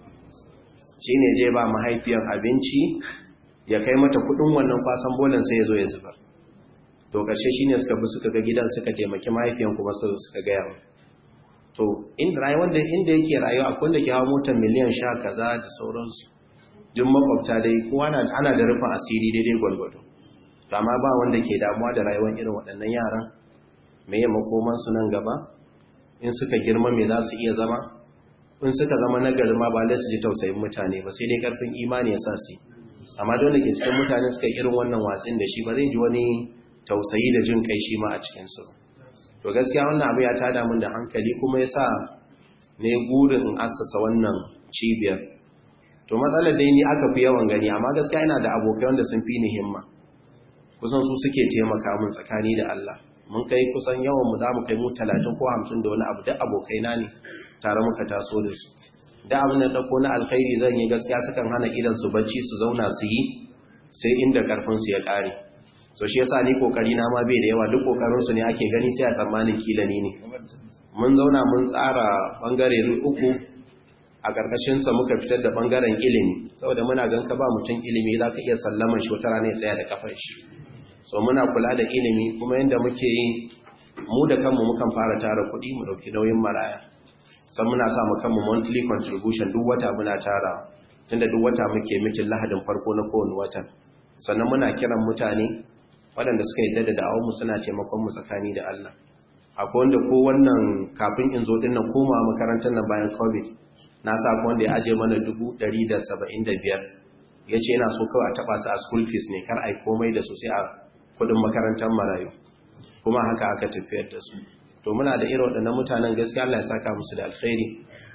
shi ne je ba mahaifiyar abinci ya kai mata kudin wannan kwasan bolan sai ya zo ya zubar to ƙarshe shi ne suka bi suka ga gidan suka taimaki mahaifiyar kuma suka suka gaya mu to inda rayuwar da inda yake rayuwa akwai wanda ke hawa motar miliyan sha kaza da sauransu duk makwabta dai kowa ana da rufin asiri daidai gwalgwado to amma ba wanda ke damuwa da rayuwar irin waɗannan yaran me ya makomansu nan gaba in suka girma me za su iya zama in suka zama nagari ma ba su ji tausayin mutane ba sai dai karfin imani ya sa su amma dole ke cikin mutane suka irin wannan watsin da shi ba zai ji wani tausayi da jin kai shi ma a cikinsu to gaskiya wannan abu ya tada min da hankali kuma ya sa ne gurin in assasa wannan cibiyar to matsalar dai ni aka fi yawan gani amma gaskiya ina da abokai wanda sun fi ni himma kusan su suke taimaka min tsakani da Allah mun kai kusan yawan mu za mu kai mu talatin ko hamsin da wani abu duk abokaina ne tare muka taso da su da abin da dako na alkhairi zan yi gaskiya sukan hana idan su bacci su zauna su yi sai inda karfin su ya kare so shi yasa ni kokari na ma bai da yawa duk kokarin su ne ake gani sai a tsammanin kila ni ne mun zauna mun tsara bangare uku a karkashin sa muka fitar da bangaren ilimi saboda muna gan ka ba mutum ilimi za ka iya sallaman shi wata rana ya tsaya da kafar shi so muna kula da ilimi kuma yanda muke yi mu da kanmu mukan fara tara kuɗi mu dauki nauyin maraya san muna sa mu kanmu monthly contribution duk wata muna tara tunda duk wata muke mitin lahadin farko na kowane wata sannan muna kiran mutane waɗanda suka yadda da da'awar mu suna taimakon mu tsakani da Allah akwai wanda ko wannan kafin in zo din nan koma makarantar nan bayan covid na sa ko wanda ya aje mana dubu ɗari da saba'in da biyar yace yana so kawai a taba su a school fees ne kar ai komai da su sai a kudin makarantar marayu kuma haka aka tafiyar da su to muna da irin waɗannan mutanen gaskiya Allah ya saka musu da alkhairi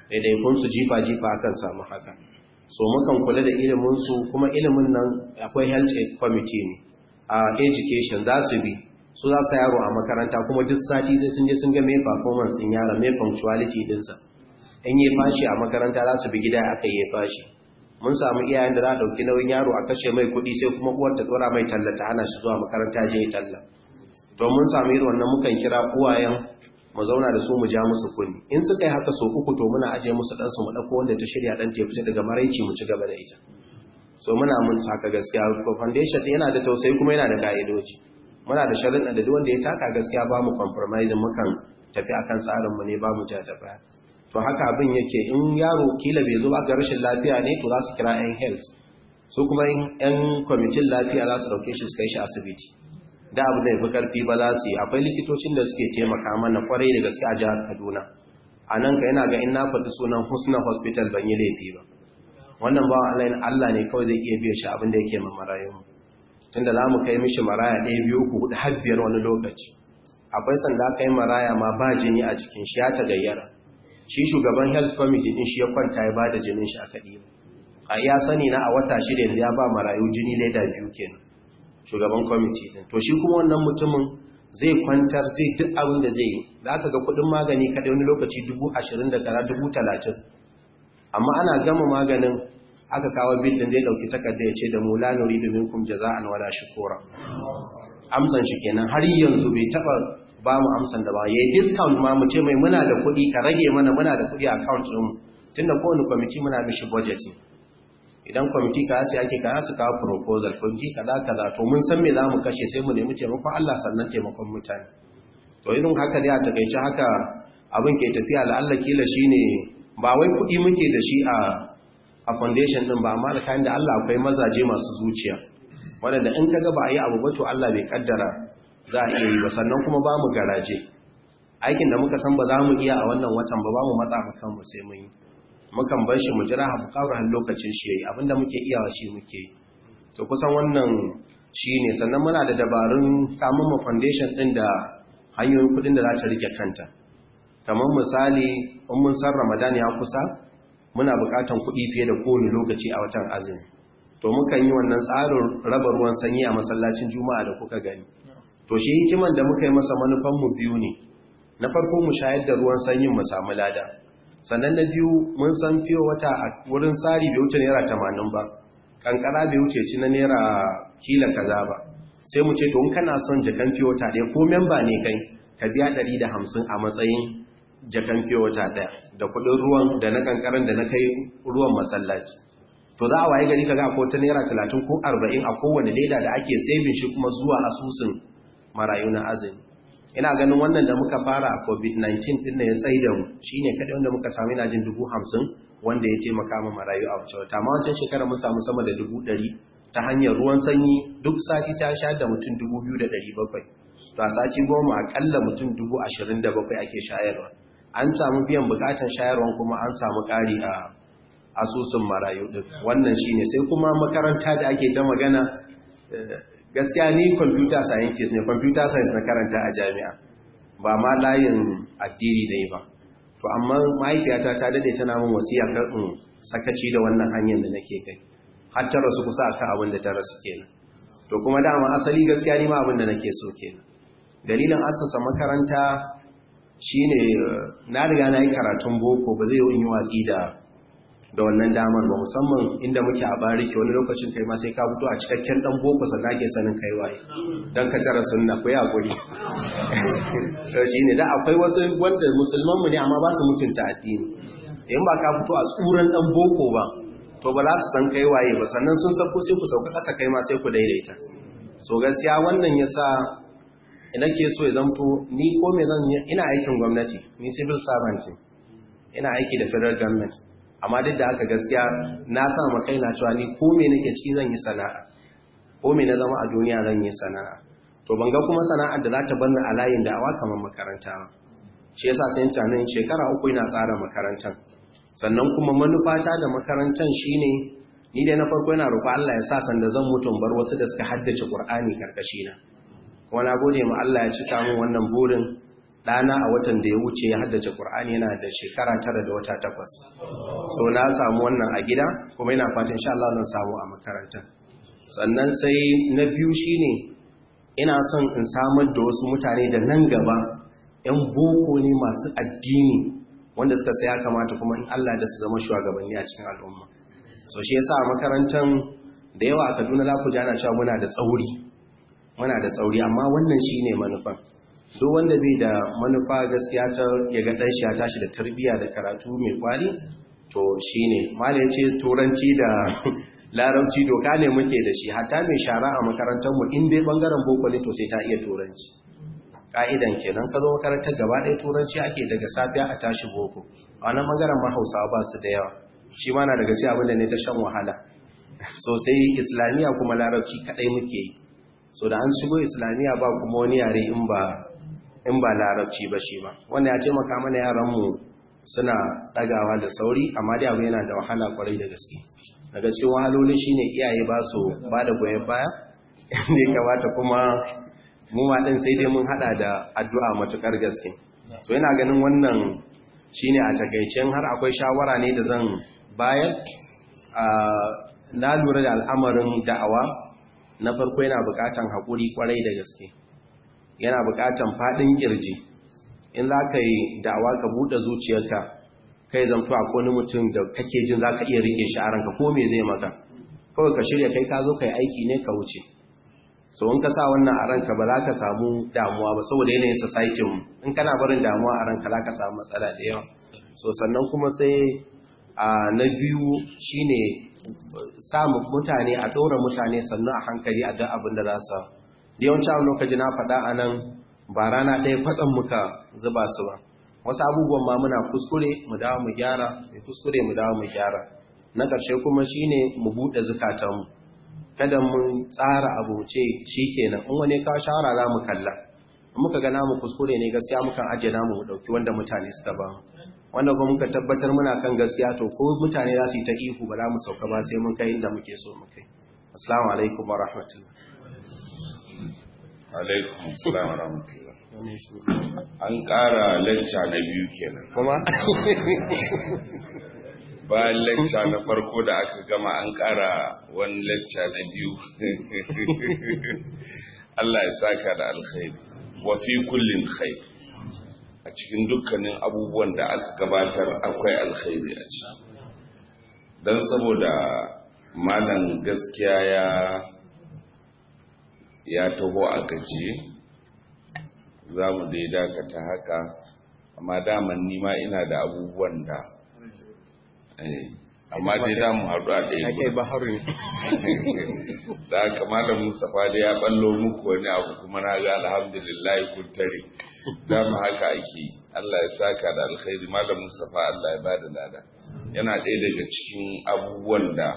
ɗaiɗaikunsu jifa-jifa akan samu haka. So mukan kula da iliminsu, kuma ilimin nan akwai health aid committee ne a education za su bi, su za su yaro a makaranta kuma duk sati sai sun je sun ga mai performance in yara, mai punctuality dinsa. In yi fashi a makaranta za su bi gida aka yi fashi. Mun samu iyayen da za a ɗauki nauyin yaro a kashe mai kuɗi sai kuma uwar ta tsora mai tallata hana shi zuwa makaranta je ya talla. Don mun samu irin wannan mukan kira uwayen mu zauna da su mu ja musu kunni. In suka yi haka so uku to muna aje musu ɗansu mu ɗauko wanda ta shirya ɗan ta fita daga maraici mu ci gaba da ita. So muna mun saka gaskiya foundation yana da tausayi kuma yana da ka'idoji. Muna da sharuɗa da duk wanda ya taka gaskiya ba mu compromise mukan tafi akan tsarin mu ne ba mu ja da baya. To haka abin yake, in yaro kila bai zo ba ga rashin lafiya ne to za su kira yan health, su kuma yan kwamitin lafiya za su dauke shi su kai shi asibiti. Da abu da yafi karfi ba za su yi, akwai likitocin da suke taimaka mana kwarai da gaske a jihar Kaduna. A nan ka yana ga in na faɗi sunan Husna Hospital ban yi laifi ba. Wannan ba Allah ne kawai zai iya biya shi abin da yake ma marayun. Tunda za mu kai mishi maraya ɗaya biyu uku huɗu har biyar wani lokaci. Akwai sanda aka yi maraya ma ba jini a jikin shi ya ta gayyara. Shi shugaban health committee din shi ya kwanta ya bada jinin shi aka ɗiba. A iya sani na a wata shida yanzu ya ba marayu jini leda biyu kenan shugaban committee din. To shi kuma wannan mutumin zai kwantar zai duk abin da zai yi. Za ka ga kuɗin magani kaɗai wani lokaci dubu ashirin da kara dubu talatin. Amma ana gama maganin aka kawo bil din zai ɗauki takarda ya ce da mu la nuridu minkum jaza'an wala shukura. Amsan shi kenan har yanzu bai taɓa ba mu amsan da ba ya yi discount ma mu ce mai muna da kuɗi ka rage mana muna da kuɗi a account ɗinmu tunda kowane kwamiti muna mishi budgeting. Idan kwamiti ka sai ake ka su kawo proposal kwamiti kaza kaza to mun san me za mu kashe sai mu nemi taimakon Allah sannan taimakon mutane. To irin haka dai a takaice haka abin ke tafiya la'alla kila shine ba wai kuɗi muke da shi a a foundation din ba, amma da kayan da Allah akwai mazaje masu zuciya wanda in kaga ba a yi abu ba to Allah bai kaddara za a iya yi ba. Sannan kuma ba mu garaje, aikin da muka san ba za mu iya a wannan watan ba ba mu matsa mu kanmu sai mun yi, mukan bar shi mu jira habu kawar har lokacin shi yayi abinda muke iyawa shi muke yi. To kusan wannan shine. Sannan muna da dabarun samun mu foundation din da hanyoyin kudin da za ta rike kanta. Kamar misali in mun san Ramadan ya kusa muna bukatan kudi fiye da kowane lokaci a watan azumi, to mukan yi wannan tsarin raba ruwan sanyi a masallacin Juma'a da kuka gani. To shi hikiman da muka yi masa manufanmu biyu ne. Na farko mu shayar da ruwan sanyin mu samu lada. Sannan na biyu mun san fiye wata a wurin tsari bai wuce naira tamanin ba, kankara bai wuce ci na naira kila kaza ba. Sai mu ce to in kana son jakan fiye wata ɗaya ko memba ne kai ka biya ɗari da hamsin a matsayin jakan fiye wata ɗaya da kuɗin ruwan da na kankaran da na kai ruwan masallaci. To za a waye gari kaga ko ta naira talatin ko arba'in a kowane leda da ake saving shi kuma zuwa asusun marayu na azumi. Ina ganin wannan da muka fara a covid nineteen din ne ya tsaye da mu shine kadai wanda muka samu ina jin dubu hamsin wanda ya taimaka ma marayu a wacce wata. Amma wancan shekara mun samu sama da dubu ɗari ta hanyar ruwan sanyi, duk sati ta sha da mutum dubu biyu da ɗari bakwai. To a sati goma akalla mutum dubu ashirin da bakwai ake shayarwa. An samu biyan bukatan shayarwan kuma an samu ƙari a asusun marayu din. Wannan shine. Sai kuma makaranta da ake ta magana, gaskiya ni computer scientist ne, computer science na karanta a jami'a ba ma layin addini dai ba. To amma mahaifiyata ta dade tana min wasiya kar in sakaci da wannan hanyar da nake kai, har ta rasu kusa akan abin da ta rasu kenan. To kuma dama asali gaskiya ni ma abin da nake so kenan. Dalilin assasa makaranta shine na riga na yi karatun boko, ba zai yi in yi watsi da da wannan damar ba, musamman inda muke a bariki wani lokacin kai ma sai ka fito a cikakken dan boko sannan ake sanin kai waye dan ka tara sunna ko ya guri. To shine da akwai wasu wanda musulman mu ne amma ba su mutunta addini, in ba ka fito a tsuran dan boko ba to ba za su san kai waye ba, sannan sun sako sai ku sauka kasa kai ma sai ku daidaita. So gaskiya wannan yasa ina ke so ya zanto ni ko me zan ina aikin gwamnati, ni civil servant, ina aiki da federal government, amma duk da haka gaskiya na sa ma kaina cewa ni ko me nake ciki zan yi sana'a, ko me na zama a duniya zan yi sana'a. To ban ga kuma sana'ar da za ta bar ni a layin da'awa kamar makaranta ba. Shi yasa sai tunanin shekara uku ina tsara makarantar. Sannan kuma manufata da makarantar shine ni dai na farko ina roƙo Allah ya sa sanda zan mutu bar wasu da suka haddace Qur'ani karkashi na. Kuma na gode ma Allah ya cika min wannan burin ɗana a watan da ya wuce ya haddace Qur'ani yana da shekara tara da wata takwas. So na samu wannan a gida kuma ina fatan insha Allah zan samu a makarantar. Sannan sai na biyu shine ina son in samar da wasu mutane da nan gaba ƴan boko ne masu addini wanda suka sai ya kamata kuma in Allah da su zama shugabanni a cikin al'umma. So shi yasa a makarantar da yawa a Kaduna za ku ji ana cewa muna da tsauri. Muna da tsauri amma wannan shine manufan. Duk wanda bai da manufa gaskiya ta ya ga dan shi ya tashi da tarbiyya da karatu mai kwari to shine mallai yace turanci da larabci doka ne muke da shi hatta mai shara a makarantar mu in dai bangaren boko ne to sai ta iya turanci ka'idan kenan ka zo makarantar gaba ɗaya turanci ake daga safiya a tashi boko a wannan bangaren ma Hausawa ba su da yawa shi ma na daga cikin abin da ne ta shan wahala sosai islamiya kuma larabci kadai muke yi so da an shigo islamiya ba kuma wani yare in ba in ba larabci ba shi ba wanda ya taimaka mana yaranmu suna ɗagawa da sauri amma dai abu yana da wahala kwarai da gaske daga cikin wahalolin shine iyaye ba su ba da goyon baya ne kamata kuma mu ma din sai dai mun hada da addu'a matukar gaske so ina ganin wannan shine a takeicen har akwai shawara ne da zan bayar na lura da al'amarin da'awa na farko yana bukatan haƙuri kwarai da gaske yana bukatan fadin kirji in za ka yi da'awa ka buɗe zuciyarka kai zamto a wani mutum da kake jin za ka iya rike shi a ranka ko me zai maka kawai ka shirya kai ka zo ka yi aiki ne ka wuce so in ka sa wannan a ranka ba za ka samu damuwa ba saboda yanayin society mu in kana barin damuwa a ranka za ka samu matsala da yawa so sannan kuma sai a na biyu shine samun mutane a ɗora mutane sannu a hankali a duk abin da za su yawanci a lokaci na faɗa a nan ba rana ɗaya fatsan muka zuba su ba wasu abubuwan ma muna kuskure mu dawo mu gyara mai kuskure mu dawo mu gyara na ƙarshe kuma shine mu buɗe zukatanmu kada mun tsara abu ce shikenan in wani kawo shawara za mu kalla in muka ga namu kuskure ne gaskiya mukan ajiye namu mu ɗauki wanda mutane suka ba mu wanda kuma muka tabbatar muna kan gaskiya to ko mutane za su yi ta ihu ba za mu sauka ba sai mun kai inda muke so mu kai assalamu alaikum wa rahmatullah alaikum assalam wa rahmatullah an ƙara lecture na biyu kenan kuma bayan lecture na farko da aka gama an ƙara wani lecture na biyu Allah ya saka da alkhairi wa fi kullin khair a cikin dukkanin abubuwan da aka gabatar akwai alkhairi a ciki dan saboda malam gaskiya ya ya taho a gajiye za mu dai dakata haka amma daman nima ina da abubuwan da amma dai za mu haɗu a ɗaya ake baharu ne da haka malam Mustapha da ya ɓallo muku wani abu kuma na ga alhamdulillah kun tare dama haka ake Allah ya saka da alkhairi malam Mustapha Allah ya bada lada yana ɗaya daga cikin abubuwan da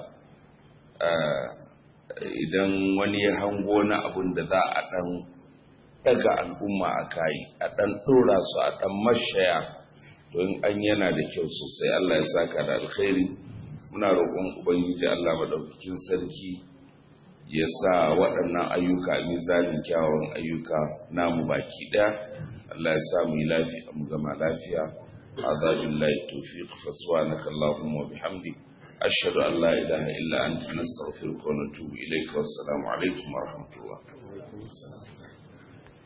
idan wani ya hango na abun da za a ɗan daga al'umma a kayi a ɗan ɗora su a ɗan mashaya don an yana da kyau sosai Allah ya saka da alkhairi muna roƙon ubangiji Allah madaukakin sarki ya sa waɗannan ayyuka a mizanin kyawawan ayyuka namu baki ɗaya Allah ya sa mu yi lafiya mu gama lafiya azabillahi tawfiq fa subhanaka allahumma wa bihamdik ashhadu an la ilaha illa anta nastaghfiruka wa natubu ilayka wassalamu alaikum wa rahmatullah